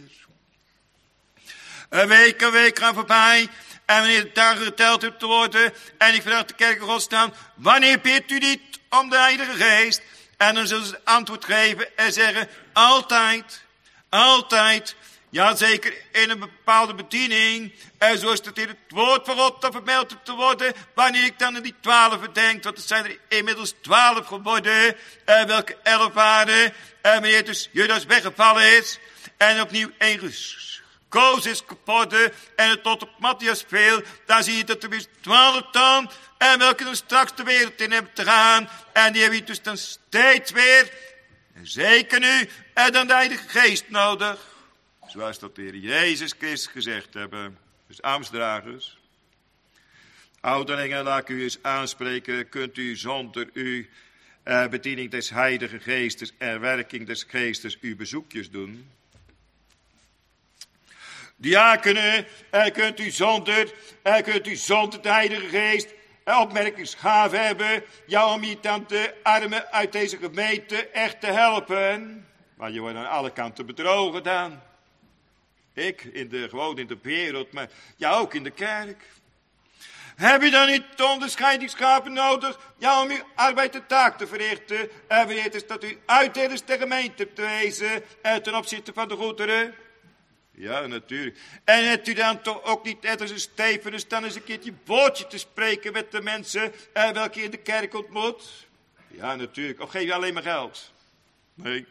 Een week, een week gaan voorbij. En wanneer de dagen geteld hebt te worden. En ik vraag de kerk Gods staan. Wanneer bidt u niet om de Heilige Geest? En dan zullen ze antwoord geven en zeggen, altijd, altijd, ja zeker in een bepaalde bediening, en zoals het in het woord van God vermeld hebt te worden, wanneer ik dan aan die twaalf denk, want het zijn er inmiddels twaalf geworden, en welke elf waren, en wanneer dus Judas weggevallen is, en opnieuw één gekozen is geworden, en het tot op Matthias veel, dan zie je dat er weer twaalf dan, en welke dan straks de wereld in hebben te gaan. En die hebben je dus dan steeds weer, en zeker nu, en dan de Heilige Geest nodig. Zoals dat de Heer Jezus Christus gezegd hebben. Dus ambtsdragers. Ouderlingen, laat ik u eens aanspreken. Kunt u zonder uw uh, bediening des Heilige Geestes en werking des Geestes uw bezoekjes doen? Diakenen, uh, kunt u zonder, uh, kunt u zonder de Heilige Geest opmerkingsgave hebben, ja, om je dan de armen uit deze gemeente echt te helpen. Maar je wordt aan alle kanten bedrogen dan. Ik, in de, gewoon in de wereld, maar ja, ook in de kerk. Heb je dan niet de onderscheidingsgaven nodig, ja, om uw arbeid en taak te verrichten? En wanneer is dat u uitdelers de gemeente te wezen, en ten opzichte van de goederen? Ja, natuurlijk. En hebt u dan toch ook niet net als een Stefanus dan eens een keertje woordje te spreken met de mensen eh, welke je in de kerk ontmoet? Ja, natuurlijk. Of geef je alleen maar geld? Nee.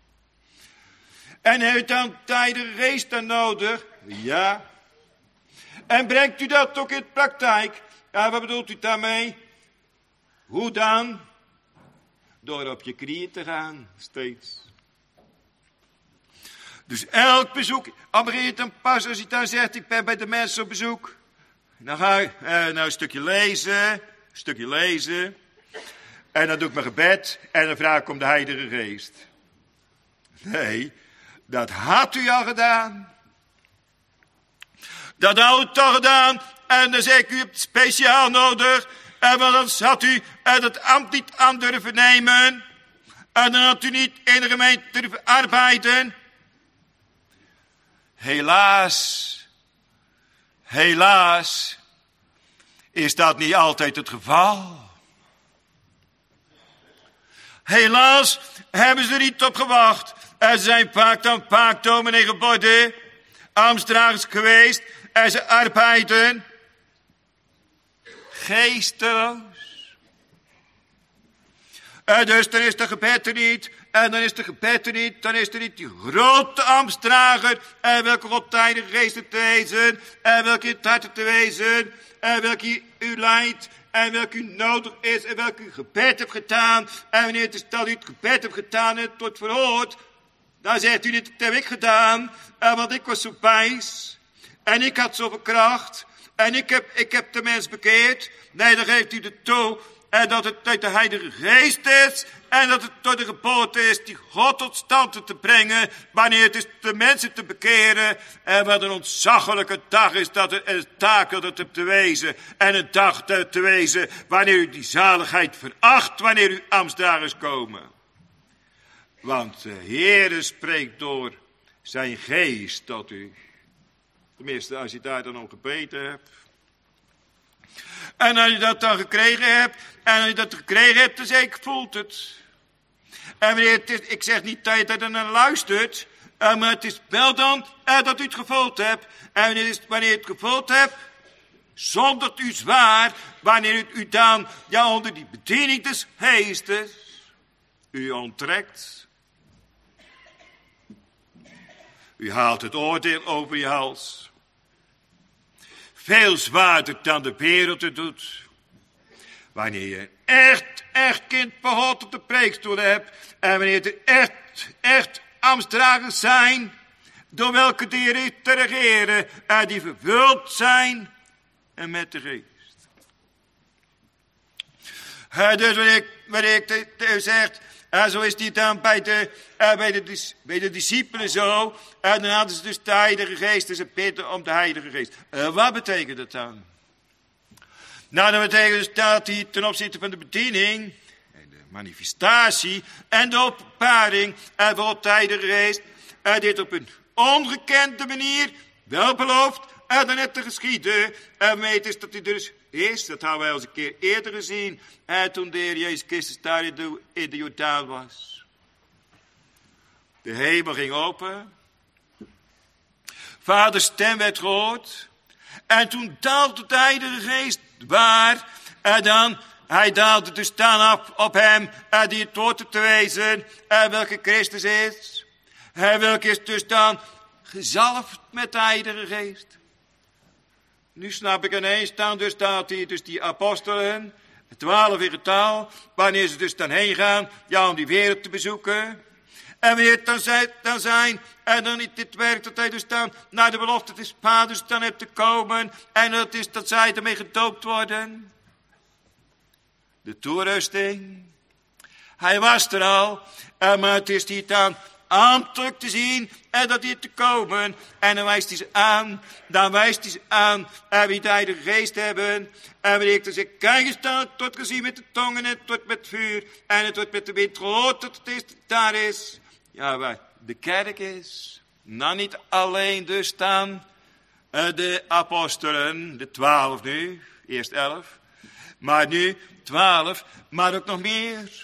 En heeft u dan de Heilige Geest dan nodig? Ja. En brengt u dat ook in de praktijk? Ja, wat bedoelt u daarmee? Hoe dan? Door op je knieën te gaan, steeds. Dus elk bezoek, al begin je dan pas als hij dan zegt, ik ben bij de mensen op bezoek. Dan ga ik eh, nou een stukje lezen, een stukje lezen. En dan doe ik mijn gebed en dan vraag ik om de Heilige Geest. Nee, dat had u al gedaan. Dat had u al gedaan en dan zeg ik, u hebt het speciaal nodig. En want anders had u dat ambt niet aan durven nemen. En dan had u niet in de gemeente durven arbeiden. Helaas, helaas, is dat niet altijd het geval. Helaas hebben ze er niet op gewacht. Er zijn vaak dan vaak dominee geworden, ambtsdragers geweest, en ze arbeiden geesteloos. En dus dan is de gebed er niet, En dan is de gebed er niet. Dan is er niet die grote ambtsdrager. En welke God de Heilige Geest te wezen. En welke in het hart te wezen. En welke u leidt. En welke u nodig is. En welke u gebed hebt gedaan. En wanneer het is dat u het gebed hebt gedaan en het wordt verhoord. Dan zegt u niet, dat heb ik gedaan. En want ik was zo wijs. En ik had zoveel kracht. En ik heb, ik heb de mens bekeerd. Nee, dan geeft u de toe. En dat het uit de Heilige Geest is. En dat het door de geboorte is die God tot stand te brengen. Wanneer het is de mensen te bekeren. En wat een ontzaglijke dag is dat het een taak dat het hebt te wezen. En een dag te wezen wanneer u die zaligheid veracht. Wanneer uw ambtsdragers komen. Want de Heere spreekt door zijn geest tot u. Tenminste, als je daar dan om gebeten hebt. En als je dat dan gekregen hebt. En als je dat gekregen hebt, dan zeg ik, voelt het. En wanneer het is, ik zeg niet dat je daar naar luistert. Maar het is wel dan eh, dat u het gevoeld hebt. En wanneer, is, wanneer je het gevoeld hebt. Zonder u zwaar. Wanneer u, u dan ja, onder die bediening des geestes. U onttrekt. U haalt het oordeel over je hals. Veel zwaarder dan de wereld het doet. Wanneer je echt, echt kind behoort op de preekstoel hebt. En wanneer er echt, echt ambtsdragers zijn. Door welke de Heer is te regeren. En die vervuld zijn. En met de geest. Uh, dus wanneer ik, wanneer ik te, te zegt. Uh, zo is die dan bij de, uh, bij de, bij de discipelen zo. En uh, dan hadden ze dus de Heilige Geest. Dus ze bidden om de Heilige Geest. Uh, wat betekent dat dan? Nou, dat betekent dus dat hij ten opzichte van de bediening. En de manifestatie. En de openbaring. En waarop de Heilige Geest. Uh, dit op een ongekende manier. Wel beloofd. En dan net te geschieden. En weet is dat hij dus is. Dat hebben wij al eens een keer eerder gezien. En toen de Heer Jezus Christus daar in de, in de Jordaan was. De hemel ging open. Vaders stem werd gehoord. En toen daalde de Heilige Geest waar. En dan, hij daalde dus dan af op hem. En die het woord te wezen. En welke Christus is. En welke is dus dan gezalfd met de Heilige Geest. Nu snap ik ineens dan dus dat die, dus die apostelen, twaalf in getal, wanneer ze dus dan heen gaan, ja, om die wereld te bezoeken. En wanneer het dan zijn, dan zijn en dan niet dit werk dat hij dus dan naar de belofte des vaders dan hebt te komen. En dat is dat zij ermee gedoopt worden. De toerusting. Hij was er al, maar het is niet dan ambtelijk te zien en dat hier te komen. En dan wijst hij ze aan, dan wijst hij ze aan en wie de Heilige Geest hebben. En wanneer ik dan zeg, kijk eens dan, het wordt gezien met de tongen en het wordt met vuur. En het wordt met de wind gehoord dat het is dat daar is. Ja, waar de kerk is. Nou niet alleen dus staan uh, de apostelen, de twaalf nu, eerst elf. Maar nu twaalf, maar ook nog meer.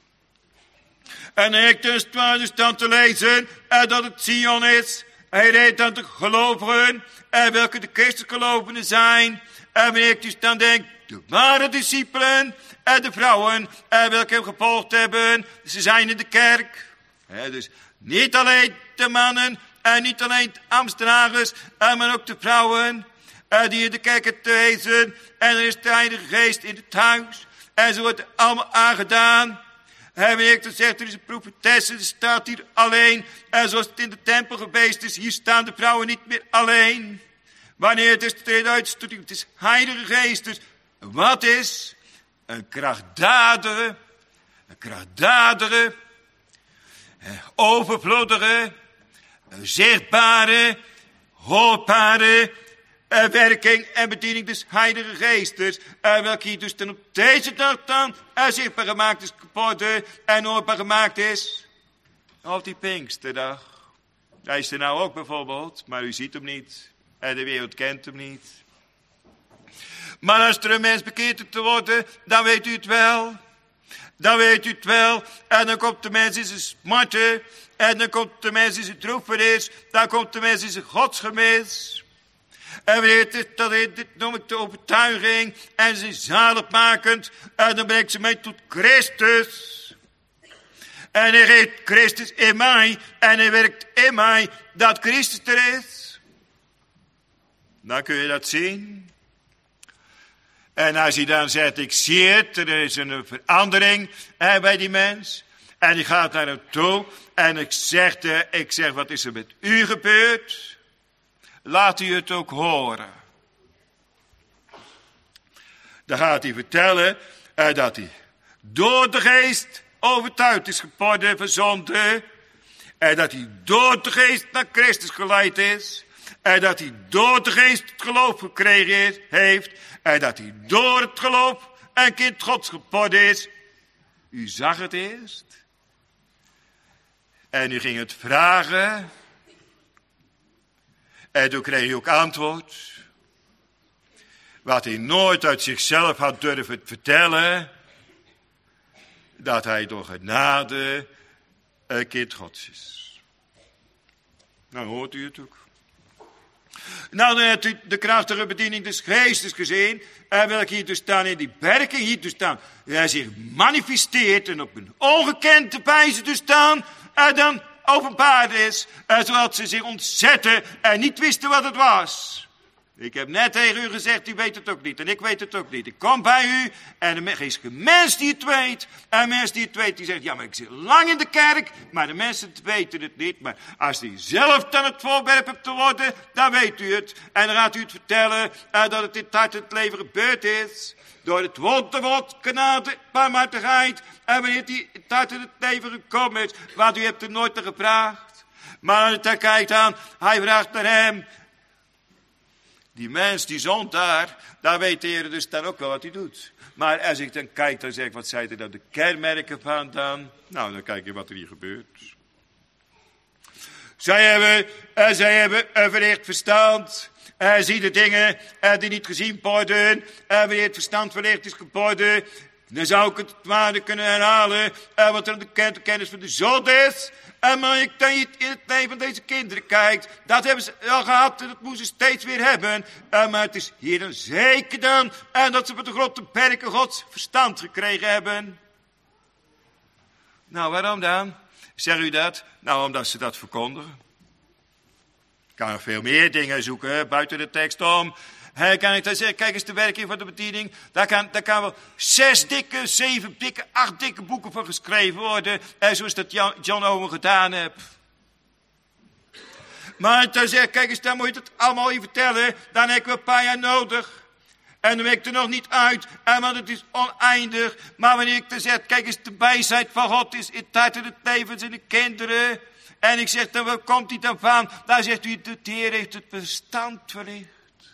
En ik dus twaalf dan te lezen en dat het Sion is. Hij reed dan de gelovigen en welke de Christusgelovenen zijn. En wanneer ik dus dan denk, de ware discipelen en de vrouwen en welke hem gevolgd hebben. Ze zijn in de kerk. He, dus niet alleen de mannen en niet alleen de ambtsdragers, maar ook de vrouwen die in de kerk te wezen. En er is de Heilige Geest in het huis. En ze wordt allemaal aangedaan. En wanneer ik dan zeg, er is een profetesse, er staat hier alleen. En zoals het in de tempel geweest is, hier staan de vrouwen niet meer alleen. Wanneer het is de uitstudie, het is Heilige Geest. Dus wat is een krachtdadige, een krachtdadige, overvloedige, zichtbare, hoorbare werking en bediening des Heilige Geestes. Welke hier dus dan op deze dag dan zichtbaar gemaakt is geworden en hoorbaar gemaakt is. Op die Pinksterdag. Hij is er nou ook bijvoorbeeld, maar u ziet hem niet. En de wereld kent hem niet. Maar als er een mens bekeerd te worden, dan weet u het wel. Dan weet u het wel. En dan komt de mens in zijn smarten. En dan komt de mens in zijn droefenis. Dan komt de mens in zijn godsgemis. En wanneer het is, dat is, dit noem ik de overtuiging. En ze zaligmakend. En dan brengt ze mij tot Christus. En hij geeft Christus in mij. En hij werkt in mij dat Christus er is. Dan kun je dat zien. En als hij dan zegt, ik zie het, er is een verandering hè, bij die mens. En die gaat naar hem toe. En ik zeg, ik zeg, wat is er met u gebeurd? Laat u het ook horen. Dan gaat hij vertellen eh, dat hij door de geest overtuigd is geworden van zonde. En dat hij door de geest naar Christus geleid is. En dat hij door de geest het geloof gekregen is, heeft. En dat hij door het geloof een kind Gods geworden is. U zag het eerst. En u ging het vragen. En toen kreeg hij ook antwoord. Wat hij nooit uit zichzelf had durven vertellen. Dat hij door genade een kind Gods is. Nou hoort u het ook. Nou, dan hebt u de krachtige bediening des geestes gezien. En welke hier dus staan in die berken hier dus staan. Hij zich manifesteert en op een ongekende wijze dus staan. En dan openbaard is. En zodat ze zich ontzetten en niet wisten wat het was. Ik heb net tegen u gezegd, u weet het ook niet. En ik weet het ook niet. Ik kom bij u en er is een mens die het weet. En een mens die het weet, die zegt, ja, maar ik zit lang in de kerk. Maar de mensen weten het niet. Maar als die zelf dan het voorwerp hebt te worden, dan weet u het. En dan gaat u het vertellen uh, dat het in het hart het leven gebeurd is. Door het wonderwoord, genade, barmhartigheid. En wanneer die in het hart het leven gekomen is, wat u hebt er nooit naar gevraagd. Maar als hij kijkt aan, hij vraagt naar hem. Die mens, die zondaar, daar weet de Heer dus dan ook wel wat hij doet. Maar als ik dan kijk, dan zeg ik, wat zijn er dan de kenmerken van dan? Nou, dan kijk je wat er hier gebeurt. Zij hebben, uh, zij hebben een verlicht verstand. Uh, zie de dingen uh, die niet gezien worden. Uh, wanneer het verstand verlicht is geworden, dan zou ik het waarde kunnen herhalen. Uh, wat er de kennis van de zonde is. En maar ik dan in het leven van deze kinderen kijkt, dat hebben ze al gehad en dat moeten ze steeds weer hebben. Uh, maar het is hier dan zeker dan, en dat ze met de grote berken Gods verstand gekregen hebben. Nou, waarom dan? Zeg u dat? Nou, omdat ze dat verkondigen. Ik kan nog veel meer dingen zoeken, buiten de tekst om. He, kan ik dan zeggen, kijk eens de werking van de bediening. Daar kan, daar kan wel zes dikke, zeven dikke, acht dikke boeken van geschreven worden. En zoals dat Jan, John Owen gedaan heeft. Maar dan zeg ik, kijk eens, dan moet je het allemaal even vertellen. Dan heb ik wel een paar jaar nodig. En dan ben ik er nog niet uit. En want het is oneindig. Maar wanneer ik dan zeg, kijk eens, de wijsheid van God is in het hart en het leven van de kinderen. En ik zeg, dan waar komt die dan van? Daar zegt u, de Heer heeft het verstand verlicht.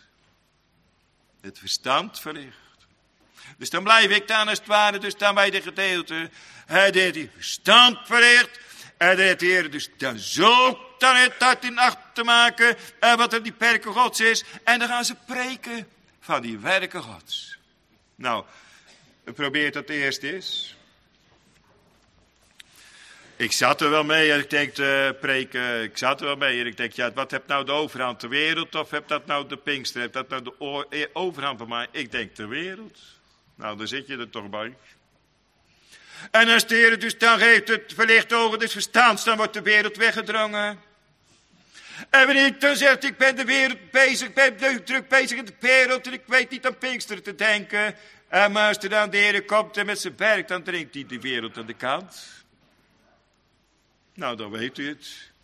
Het verstand verlicht. Dus dan blijf ik dan als het ware, dus dan bij de gedeelte. Hij deed die verstand verlicht. En deed de Heer dus dan zo dan het hart in acht te maken. En wat er die werken Gods is. En dan gaan ze preken van die werken Gods. Nou, probeer dat eerst eens. Ik zat er wel mee en ik denk te preken, ik zat er wel mee en ik denk, ja, wat heeft nou de overhand, de wereld of heeft dat nou de Pinkster, heeft dat nou de overhand van mij? Ik denk de wereld. Nou, dan zit je er toch bij. En als de Heer dus dan geeft het verlicht ogen des verstands, dan wordt de wereld weggedrongen. En wanneer ik dan zegt, ik ben de wereld bezig, ik ben druk bezig in de wereld en ik weet niet aan Pinkster te denken. En maar als er dan de Heer komt en met zijn werk, dan dringt hij de wereld aan de kant. Nou, dan weet u het.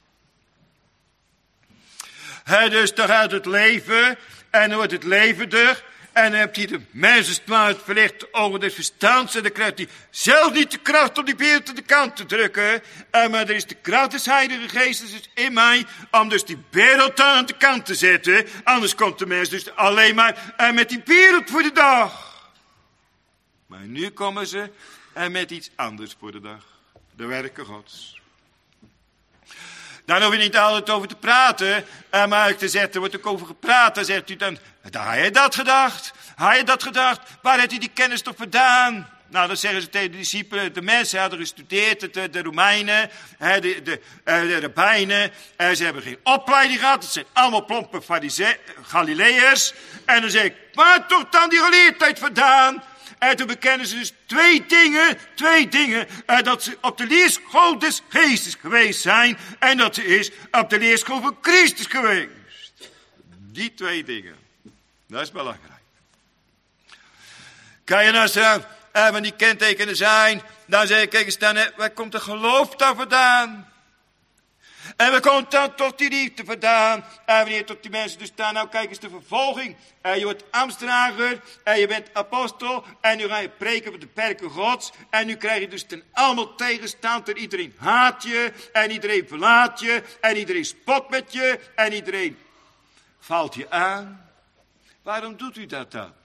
He, dus dan gaat het leven en dan wordt het levendig. En dan hebt hij de mensensmaat verlicht over des verstands. En dan krijgt hij zelf niet de kracht om die wereld aan de kant te drukken. En maar er is de kracht des Heilige Geestes dus in mij om dus die wereld aan de kant te zetten. Anders komt de mens dus alleen maar en met die wereld voor de dag. Maar nu komen ze en met iets anders voor de dag. De werken Gods. Daar hoef je niet altijd over te praten. Uh, maar te zeggen, er wordt ook over gepraat. Dan zegt u dan, daar had je dat gedacht. Had je dat gedacht? Waar heeft u die kennis toch vandaan? Nou, dan zeggen ze tegen de discipelen. De mensen hadden gestudeerd, de, de Romeinen, de, de, de, de rabbijnen. Uh, ze hebben geen opleiding gehad. Het zijn allemaal plompe Galileërs. En dan zeg ik, waar toch dan die geleerdheid vandaan? En toen bekennen ze dus twee dingen, twee dingen. Uh, dat ze op de leerschool des geestes geweest zijn. En dat ze is op de leerschool van Christus geweest. Die twee dingen. Dat is belangrijk. Kan je nou zeggen, uh, van die kentekenen zijn. Dan zeg ik, kijk eens dan, waar komt de geloof dan vandaan? En waar komt dan tot die liefde vandaan? En wanneer tot die mensen dus staan, nou kijk eens de vervolging. En je wordt ambtsdrager en je bent apostel. En nu ga je preken op de perken gods. En nu krijg je dus ten allemaal tegenstand. En iedereen haat je. En iedereen verlaat je. En iedereen spot met je. En iedereen valt je aan. Waarom doet u dat dan?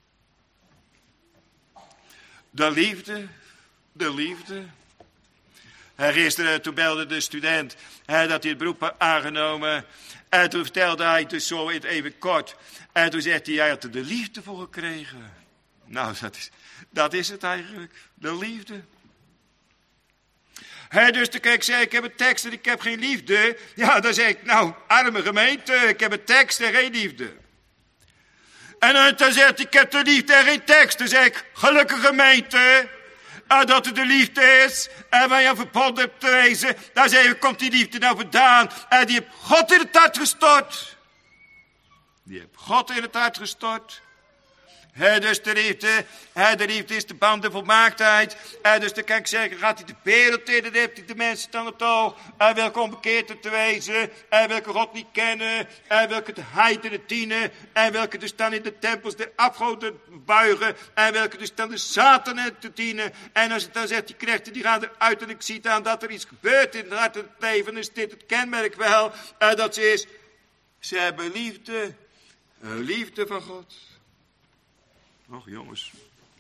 De liefde. De liefde. En gisteren, toen belde de student hè, dat hij het beroep had aangenomen. En toen vertelde hij het dus zo even kort. En toen zegt hij, hij had er de liefde voor gekregen. Nou, dat is, dat is het eigenlijk. De liefde. He, dus dan kan ik zeggen, ik heb een tekst en ik heb geen liefde. Ja, dan zeg ik, nou, arme gemeente, ik heb een tekst en geen liefde. En dan zegt hij, ik heb de liefde en geen tekst. Dan zeg ik, gelukkige gemeente. En dat het de liefde is. En waar je verbonden hebt te wezen. Daar zeg je, komt die liefde nou vandaan. En die heeft God in het hart gestort. Die heeft God in het hart gestort. He, dus de liefde, he, de liefde is de band de volmaaktheid. En dus dan kan ik zeggen, gaat hij de wereld in, dan heeft hij de mensen dan het oog. En welke onbekeerd te wezen. En welke God niet kennen. En welke de heidenen dienen. En welke dus dan in de tempels de afgoden buigen. En welke dus dan de satanen te dienen. En als het dan zegt, die knechten die gaan eruit. En ik zie dan dat er iets gebeurt in het hart en het leven. Dan is dit het kenmerk wel. En dat ze is, ze hebben liefde. Een liefde van God. Och jongens.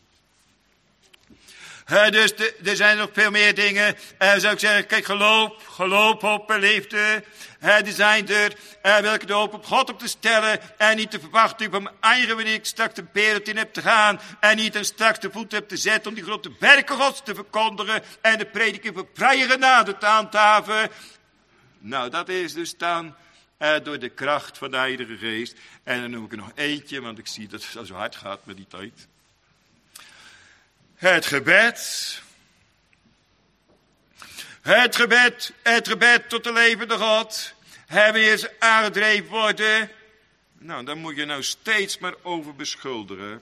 He, dus de, er zijn nog veel meer dingen. En zou ik zeggen, kijk, geloof, geloof op liefde. He, er zijn er, uh, welke de hoop op God op te stellen. En niet de verwachting van mijn eigen, wanneer ik straks de wereld in heb te gaan. En niet een straks de voet heb te zetten om die grote werken Gods te verkondigen. En de prediking van vrije genade te handhaven. Nou, dat is dus dan uh, door de kracht van de Heilige Geest. En dan noem ik er nog eentje, want ik zie dat het zo hard gaat met die tijd. Het gebed. Het gebed, het gebed tot de levende God. Hebben we eens aangedreven worden. Nou, dan moet je nou steeds maar over beschuldigen.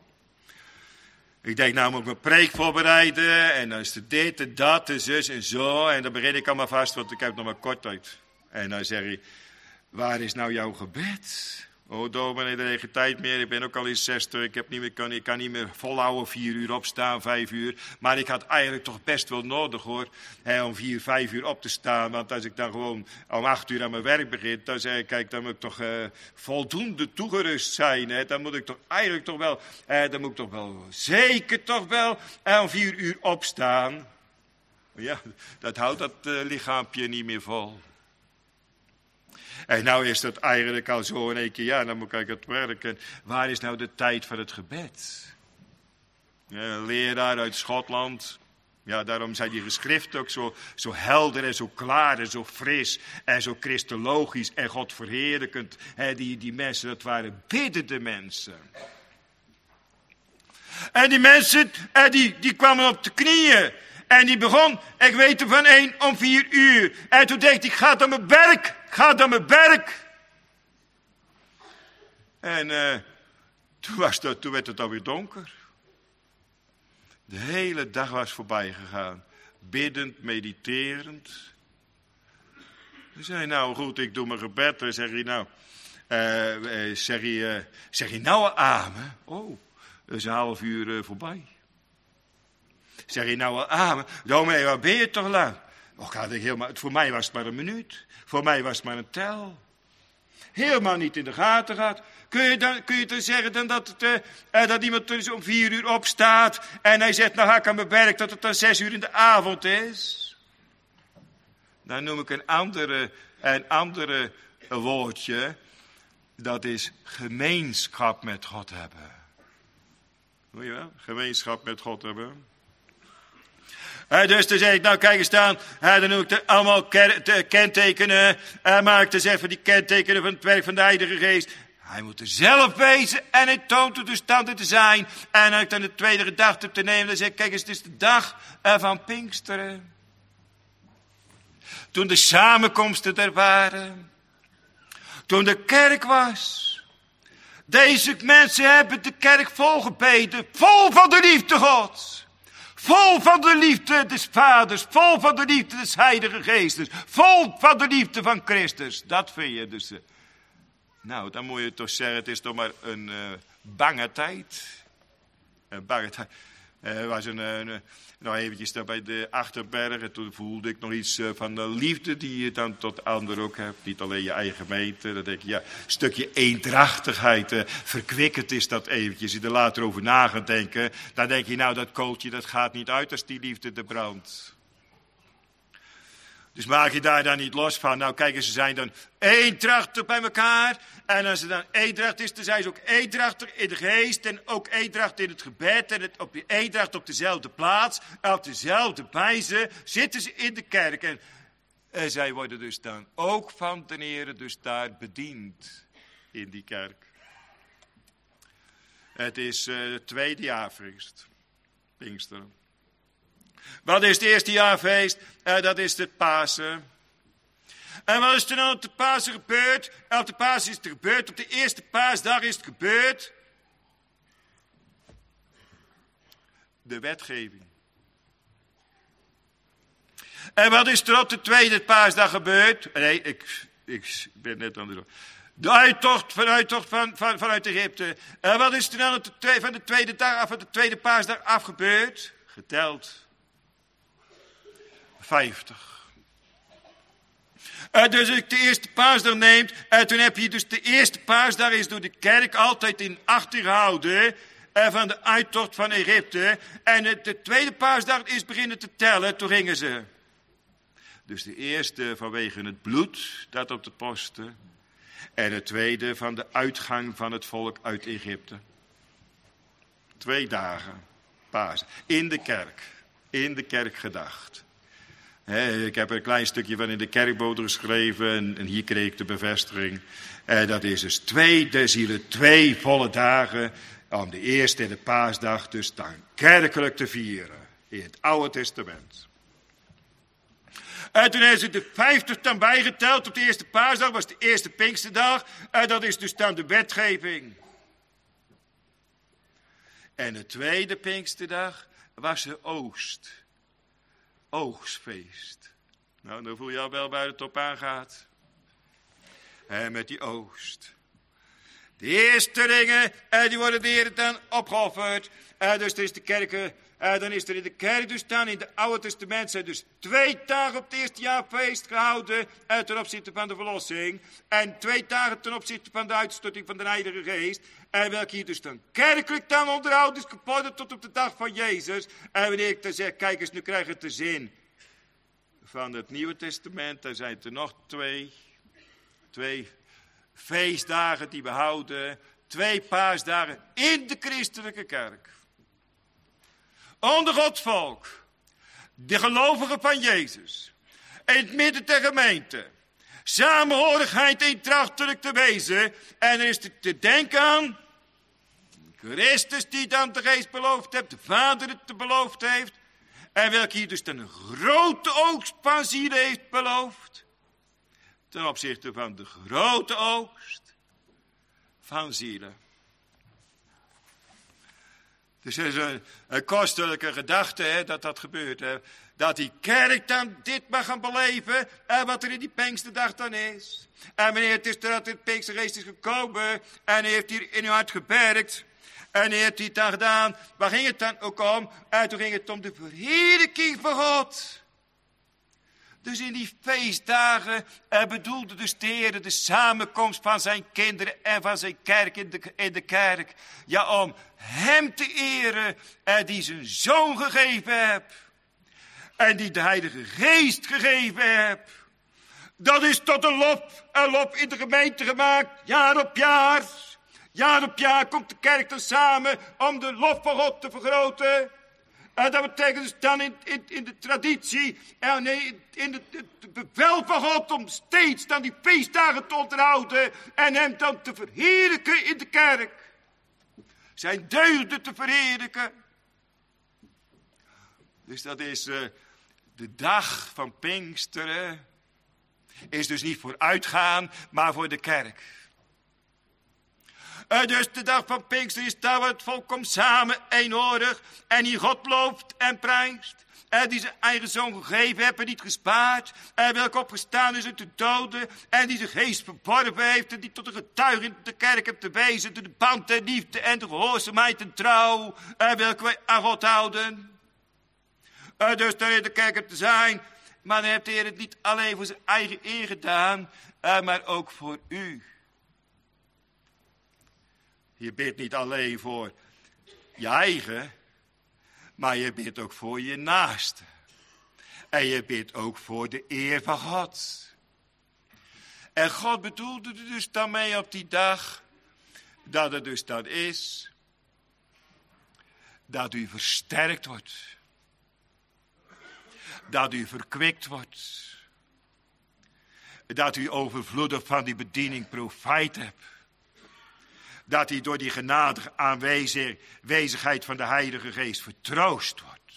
Ik denk nou moet ik mijn preek voorbereiden. En dan is het dit en dat en zus en zo. En dan begin ik allemaal vast, want ik heb nog maar kort tijd. En dan zeg je, waar is nou jouw gebed? Oh, dominee, er is geen tijd meer. Ik ben ook al in zestig. Ik, heb niet meer, kan, ik kan niet meer volhouden, vier uur opstaan, vijf uur. Maar ik had eigenlijk toch best wel nodig, hoor. Hè, om vier, vijf uur op te staan. Want als ik dan gewoon om acht uur aan mijn werk begin. Dan zeg ik, kijk, dan moet ik toch uh, voldoende toegerust zijn. Hè. Dan moet ik toch eigenlijk toch wel, uh, dan moet ik toch wel, zeker toch wel, uh, om vier uur opstaan. Ja, dat houdt dat uh, lichaampje niet meer vol. En nou is dat eigenlijk al zo in één keer, ja, dan moet ik het werken. Waar is nou de tijd van het gebed? Ja, een leraar uit Schotland. Ja, daarom zijn die geschriften ook zo, zo helder en zo klaar en zo fris en zo christologisch en God verheerlijkend. He, die, die mensen, dat waren biddende mensen. En die mensen, die, die kwamen op de knieën. En die begon, ik weet er van één, om vier uur. En toen dacht ik, ik ga naar mijn werk. Ik ga naar mijn werk. En uh, toen, was dat, toen werd het alweer donker. De hele dag was voorbij gegaan. Biddend, mediterend. Dan zei hij, nou goed, ik doe mijn gebed. Dan zeg je nou, uh, uh, zeg, je, uh, zeg je nou al amen? Oh, dat is een half uur uh, voorbij. Zeg je nou al amen? Dominee, waar ben je toch lang? Och, had ik helemaal, voor mij was het maar een minuut. Voor mij was het maar een tel. Helemaal niet in de gaten gehad. Kun je dan, kun je dan zeggen dan dat, het, uh, dat iemand dus om vier uur opstaat. En hij zegt, nou ga ik aan mijn werk, dat het dan zes uur in de avond is. Dan noem ik een andere, een andere woordje. Dat is gemeenschap met God hebben. Hoor je wel? Gemeenschap met God hebben. Uh, dus dan zeg ik, nou kijk eens staan, uh, dan noem ik de, allemaal ken, de kentekenen, uh, maak dus even die kentekenen van het werk van de Heilige Geest. Hij moet er zelf wezen en hij toont er dus tanden te zijn. En uit dan de tweede gedachte te nemen. Dan zeg ik, kijk eens, het is de dag van Pinksteren. Toen de samenkomsten er waren. Toen de kerk was. Deze mensen hebben de kerk volgebeden. Vol van de liefde Gods. Vol van de liefde des Vaders. Vol van de liefde des Heilige Geestes. Vol van de liefde van Christus. Dat vind je dus. Nou, dan moet je toch zeggen, het is toch maar een uh, bange tijd. Een bange tijd. Er was een, een, nog eventjes daar bij de Achterbergen. Toen voelde ik nog iets uh, van de liefde die je dan tot anderen ook hebt. Niet alleen je eigen gemeente. Dan denk je, ja, een stukje eendrachtigheid. Uh, verkwikkend is dat eventjes. Je er later over na gaat denken. Dan denk je, nou, dat kooltje, dat gaat niet uit als die liefde er brandt. Dus maak je daar dan niet los van. Nou kijk eens, ze zijn dan eendrachtig bij elkaar. En als ze dan eendrachtig is, dan zijn ze ook eendrachtig in de geest. En ook eendrachtig in het gebed. En het, op je eendracht op dezelfde plaats. En op dezelfde wijze zitten ze in de kerk. En, en zij worden dus dan ook van ten Heere dus daar bediend in die kerk. Het is uh, het tweede jaarfeest. Pinksteren. Wat is het eerste jaarfeest? Uh, dat is het Pasen. En wat is er dan op de Pasen gebeurd? En op de Pasen is het gebeurd. Op de eerste paasdag is het gebeurd. De wetgeving. En wat is er op de tweede paasdag gebeurd? Nee, ik, ik ben net aan de... De uittocht, van uittocht van, van, vanuit Egypte. En wat is er dan op de tweede, van de tweede dag af, van de tweede paasdag af gebeurd? Geteld. vijftig. Uh, dus als ik de eerste paasdag neemt, uh, toen heb je dus de eerste paasdag is door de kerk altijd in acht gehouden uh, van de uittocht van Egypte. En uh, de tweede paasdag is beginnen te tellen, toen gingen ze. Dus de eerste vanwege het bloed dat op de posten. En de tweede van de uitgang van het volk uit Egypte. Twee dagen paas. In de kerk. In de kerk gedacht. He, ik heb er een klein stukje van in de kerkboter geschreven. En, en hier kreeg ik de bevestiging. En dat is dus twee de zielen. Twee volle dagen. Om de eerste en de paasdag dus dan kerkelijk te vieren. In het Oude Testament. En toen is het de vijftig dan bijgeteld. Op de eerste paasdag was de eerste Pinksterdag. En dat is dus dan de wetgeving. En de tweede Pinksterdag was de oogst. Oogstfeest. Nou, dan voel je al wel bij de top aangaat. En met die oogst. De eerste ringen, en die worden de Heer dan opgeofferd. En dus is de kerken, en dan is er in de kerk dus dan in het Oude Testament zijn dus twee dagen op het eerste jaarfeest gehouden. En ten opzichte van de verlossing. En twee dagen ten opzichte van de uitstorting van de Heilige Geest. En welke hier dus dan kerkelijk dan onderhoud is geporderd tot op de dag van Jezus. En wanneer ik dan zeg, kijk eens, nu krijg je de zin van het Nieuwe Testament. Daar zijn er nog twee. Twee feestdagen die we houden. Twee paasdagen in de christelijke kerk. Onder Gods volk. De gelovigen van Jezus. In het midden der gemeente. Samenhorigheid eendrachtelijk te wezen. En er is te, te denken aan Christus die dan de geest beloofd heeft. De Vader het te beloofd heeft. En welke hier dus dan een grote oogst van zielen heeft beloofd. Ten opzichte van de grote oogst van zielen. Dus het is een, een kostelijke gedachte hè, dat dat gebeurt. Hè. Dat die kerk dan dit mag gaan beleven. En wat er in die Pinksterdag dan is. En wanneer het is dat het Pinkstergeest is gekomen. En hij heeft hier in uw hart gewerkt. En hij heeft hij het dan gedaan. Waar ging het dan ook om? En toen ging het om de verheerlijking van God. Dus in die feestdagen eh, bedoelde dus de Heer de samenkomst van zijn kinderen en van zijn kerk in de, in de kerk. Ja, om hem te eren eh, die zijn zoon gegeven heeft. En die de Heilige Geest gegeven heeft. Dat is tot een lof, een lof in de gemeente gemaakt, jaar op jaar. Jaar op jaar komt de kerk er samen om de lof van God te vergroten. Uh, dat betekent dus dan in, in, in de traditie, uh, nee, in het, het bevel van God om steeds dan die feestdagen te onderhouden en hem dan te verheerlijken in de kerk. Zijn deugden te verheerlijken. Dus dat is uh, de dag van Pinksteren. Is dus niet voor uitgaan, maar voor de kerk. Uh, dus de dag van Pinksteren is daar waar het volk komt samen, eenhorig. En die God looft en prijst. En die zijn eigen zoon gegeven heeft en niet gespaard. En welke opgestaan is uit de doden. En die zijn geest verborgen heeft. En die tot een getuige in de kerk heeft te wezen. Door de band en liefde en de gehoorzaamheid en trouw. En welke wij aan God houden. Uh, dus daar in de kerk te zijn. Maar dan heeft de Heer het niet alleen voor zijn eigen eer gedaan. Uh, maar ook voor u. Je bidt niet alleen voor je eigen, maar je bidt ook voor je naaste. En je bidt ook voor de eer van God. En God bedoelde er dus dan mee op die dag, dat het dus dat is, dat u versterkt wordt. Dat u verkwikt wordt. Dat u overvloedig van die bediening profijt hebt. Dat hij door die genadige aanwezigheid van de Heilige Geest vertroost wordt.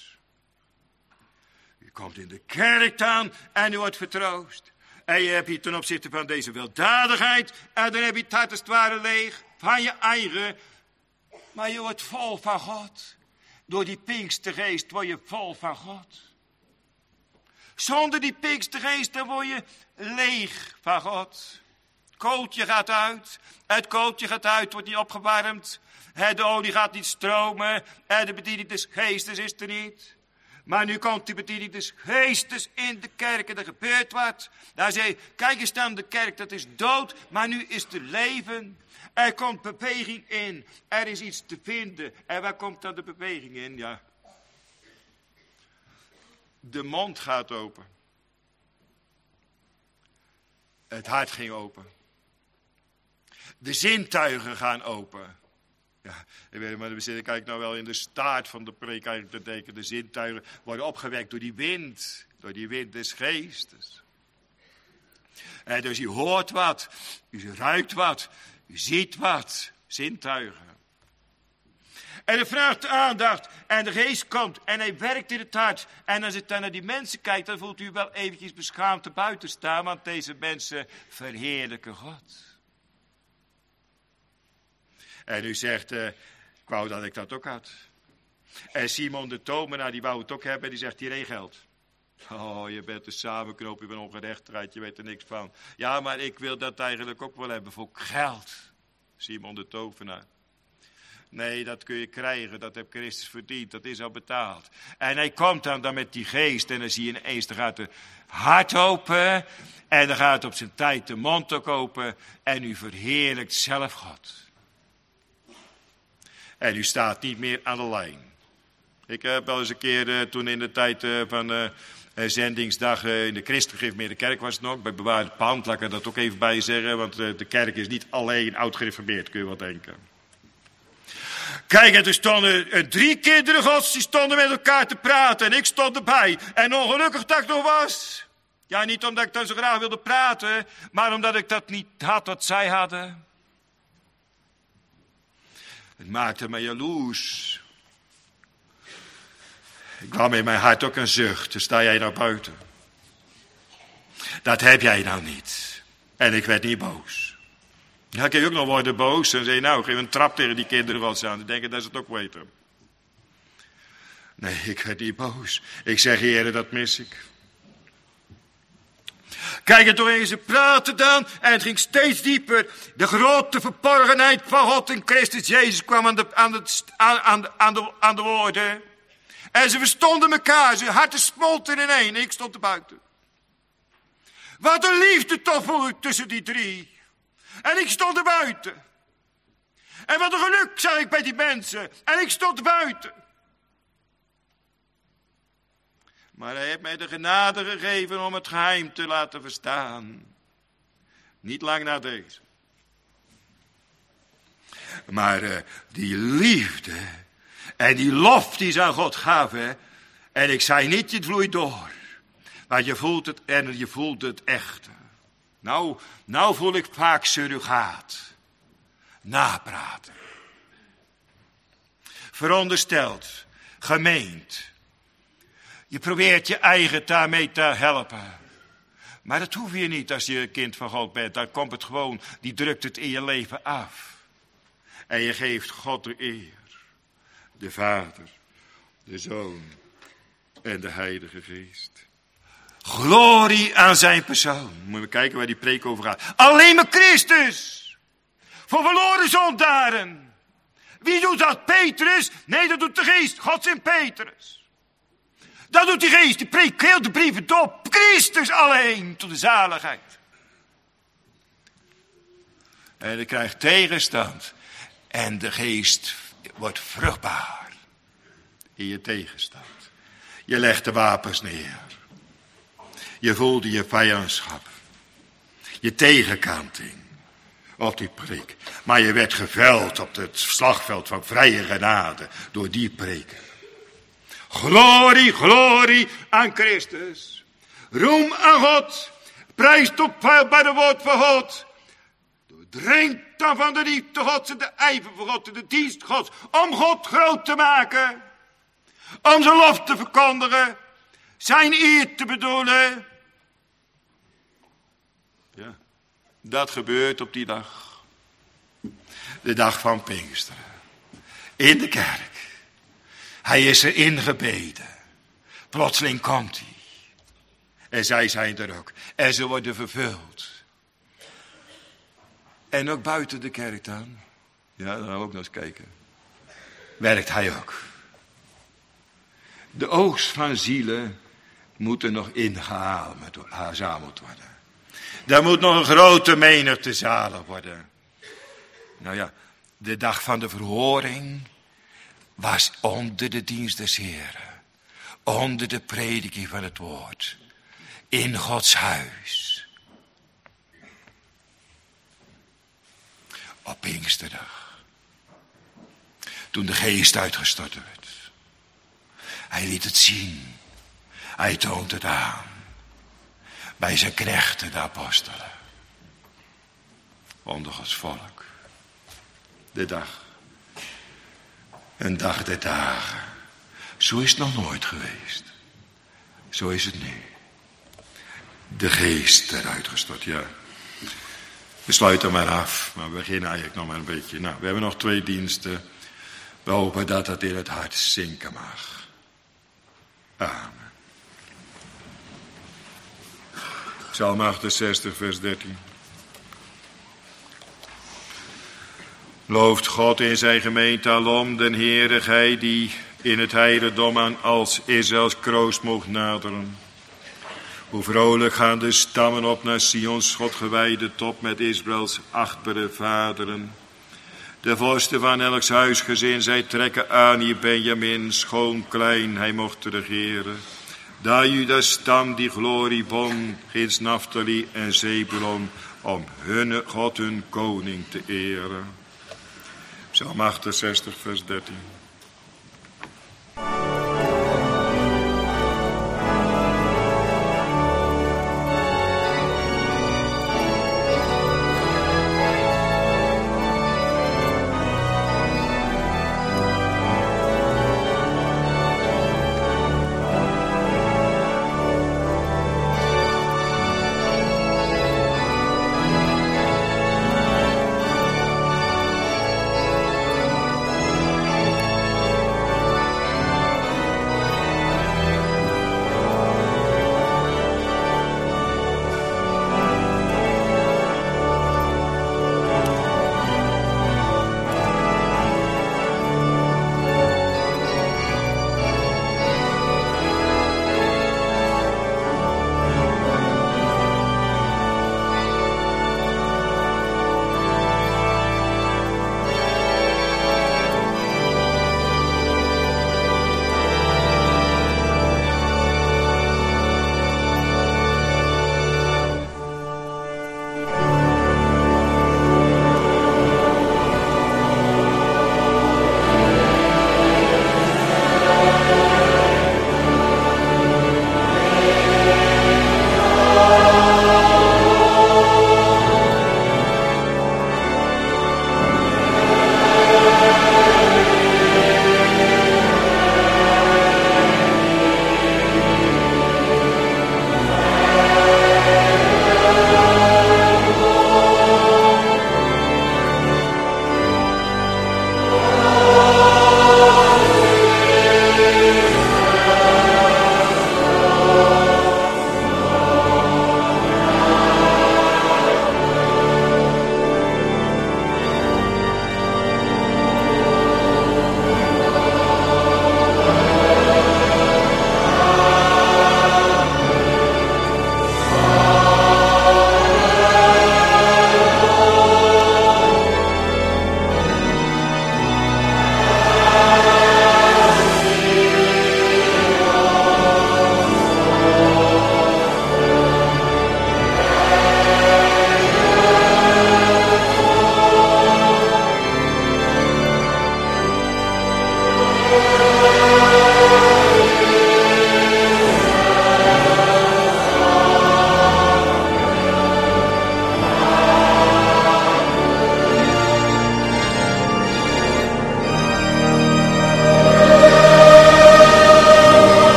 U komt in de kerk aan en u wordt vertroost. En je hebt hier ten opzichte van deze weldadigheid. En dan heb je het hart als het ware leeg van je eigen. Maar je wordt vol van God. Door die Pinkstergeest word je vol van God. Zonder die Pinkstergeest dan word je leeg van God. Het kooltje gaat uit. Het kooltje gaat uit, wordt niet opgewarmd. De olie gaat niet stromen. De bediening des geestes is er niet. Maar nu komt de bediening des geestes in de kerk en er gebeurt wat. Daar zei je, kijk eens dan, de kerk dat is dood, maar nu is er leven. Er komt beweging in. Er is iets te vinden. En waar komt dan de beweging in? Ja. De mond gaat open. Het hart ging open. De zintuigen gaan open. Ja, ik weet het, maar we zitten, kijk nou wel in de staart van de preek eigenlijk te denken. De zintuigen worden opgewekt door die wind. Door die wind des geestes. En dus u hoort wat. U ruikt wat. U ziet wat. Zintuigen. En hij vraagt de aandacht. En de geest komt. En hij werkt in het hart. En als je dan naar die mensen kijkt, dan voelt u wel eventjes beschaamd te buiten staan. Want deze mensen verheerlijken God. En u zegt, uh, ik wou dat ik dat ook had. En Simon de tovenaar, die wou het ook hebben. Die zegt, hier één geld. Oh, je bent een samenknoop, je bent ongerechtigheid, je weet er niks van. Ja, maar ik wil dat eigenlijk ook wel hebben voor geld. Simon de tovenaar. Nee, dat kun je krijgen, dat heb Christus verdiend, dat is al betaald. En hij komt dan, dan met die geest en dan zie je ineens, dan gaat het hart open. En dan gaat op zijn tijd de mond ook open. En u verheerlijkt zelf God. En u staat niet meer aan de lijn. Ik heb wel eens een keer, uh, toen in de tijd uh, van uh, uh, zendingsdag uh, in de christengereformeerde kerk was het nog, bij bewaarde pand, laat ik er dat ook even bij zeggen, want uh, de kerk is niet alleen oud-gereformeerd, kun je wel denken. Kijk, en er stonden uh, drie kinderen gods, die stonden met elkaar te praten en ik stond erbij. En ongelukkig dat ik nog was. Ja, niet omdat ik dan zo graag wilde praten, maar omdat ik dat niet had wat zij hadden. Het maakte me jaloers. Ik kwam in mijn hart ook een zucht. Dan sta jij naar buiten. Dat heb jij nou niet. En ik werd niet boos. Dan kun je ook nog worden boos. En zei nou, geef een trap tegen die kinderen wat aan. Dan denk ik dat ze het ook weten. Nee, ik werd niet boos. Ik zeg, heren, dat mis ik. Kijk, en toen gingen ze praten dan, en het ging steeds dieper. De grote verborgenheid van God in Christus Jezus kwam aan de, aan de, aan de, aan de, aan de woorden. En ze verstonden elkaar, ze harten smolten in één, en ik stond er buiten. Wat een liefde toch voor u tussen die drie. En ik stond er buiten. En wat een geluk zag ik bij die mensen, en ik stond er buiten. Maar hij heeft mij de genade gegeven om het geheim te laten verstaan. Niet lang na deze. Maar uh, die liefde En die lof die ze aan God gaven. En ik zei niet, het vloeit door. Maar je voelt het en je voelt het echt. Nou, nou voel ik vaak surrogaat. Napraten. Verondersteld. Gemeend. Je probeert je eigen daarmee te helpen. Maar dat hoef je niet als je een kind van God bent. Dan komt het gewoon, die drukt het in je leven af. En je geeft God de eer. De Vader, de Zoon en de Heilige Geest. Glorie aan zijn persoon. Moet je kijken waar die preek over gaat. Alleen maar Christus. Voor verloren zondaren. Wie doet dat? Petrus? Nee, dat doet de Geest. God in Petrus. Dat doet die Geest. Die preekt heel de brieven door. Christus alleen tot de zaligheid. En je krijgt tegenstand. En de Geest wordt vruchtbaar. In je tegenstand. Je legt de wapens neer. Je voelde je vijandschap. Je tegenkanting. Op die preek. Maar je werd geveld op het slagveld van vrije genade. Door die preken. Glorie, glorie aan Christus. Roem aan God. Prijs tot bij de woord van God. Doordringt dan van de liefde Gods en de ijver van God en de dienst Gods. Om God groot te maken. Om zijn lof te verkondigen. Zijn eer te bedoelen. Ja, dat gebeurt op die dag. De dag van Pinksteren. In de kerk. Hij is er ingebeden. Plotseling komt hij. En zij zijn er ook. En ze worden vervuld. En ook buiten de kerk dan. Ja, dan gaan we ook nog eens kijken. Werkt hij ook. De oogst van zielen moet er nog ingezameld worden. Daar moet nog een grote menigte zalig worden. Nou ja, de dag van de verhoring was onder de dienst des Heren. Onder de prediking van het woord. In Gods huis. Op Pinksterdag. Toen de geest uitgestort werd. Hij liet het zien. Hij toont het aan. Bij zijn knechten, de apostelen. Onder Gods volk. De dag. Een dag der dagen. Zo is het nog nooit geweest. Zo is het nu. De geest eruit gestort, ja. We sluiten maar af, maar we beginnen eigenlijk nog maar een beetje. Nou, we hebben nog twee diensten. We hopen dat dat in het hart zinken mag. Amen. Psalm achtenzestig, vers dertien. Looft God in zijn gemeente alom, den Heere, gij die in het heiligdom aan als Israëls kroost mocht naderen. Hoe vrolijk gaan de stammen op naar Sions Godgewijde top met Israëls achtbare vaderen. De vorsten van elks huisgezin, zij trekken aan hier Benjamin, schoon klein, hij mocht regeren. Daar Judas stam die glorie bon, ginds Naphtali en Zebulon, om hun God hun koning te eren. Psalm achtenzestig, vers dertien.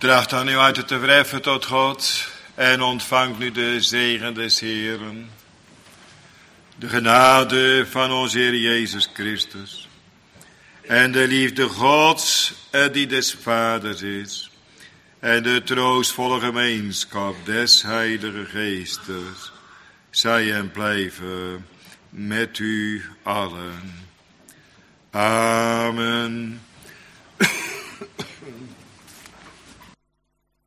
draagt dan nu uit het te verheffen tot God en ontvangt nu de zegen des Heeren. De genade van onze Heer Jezus Christus en de liefde Gods die des Vaders is en de troostvolle gemeenschap des Heilige Geestes zij en blijven met u allen. Amen.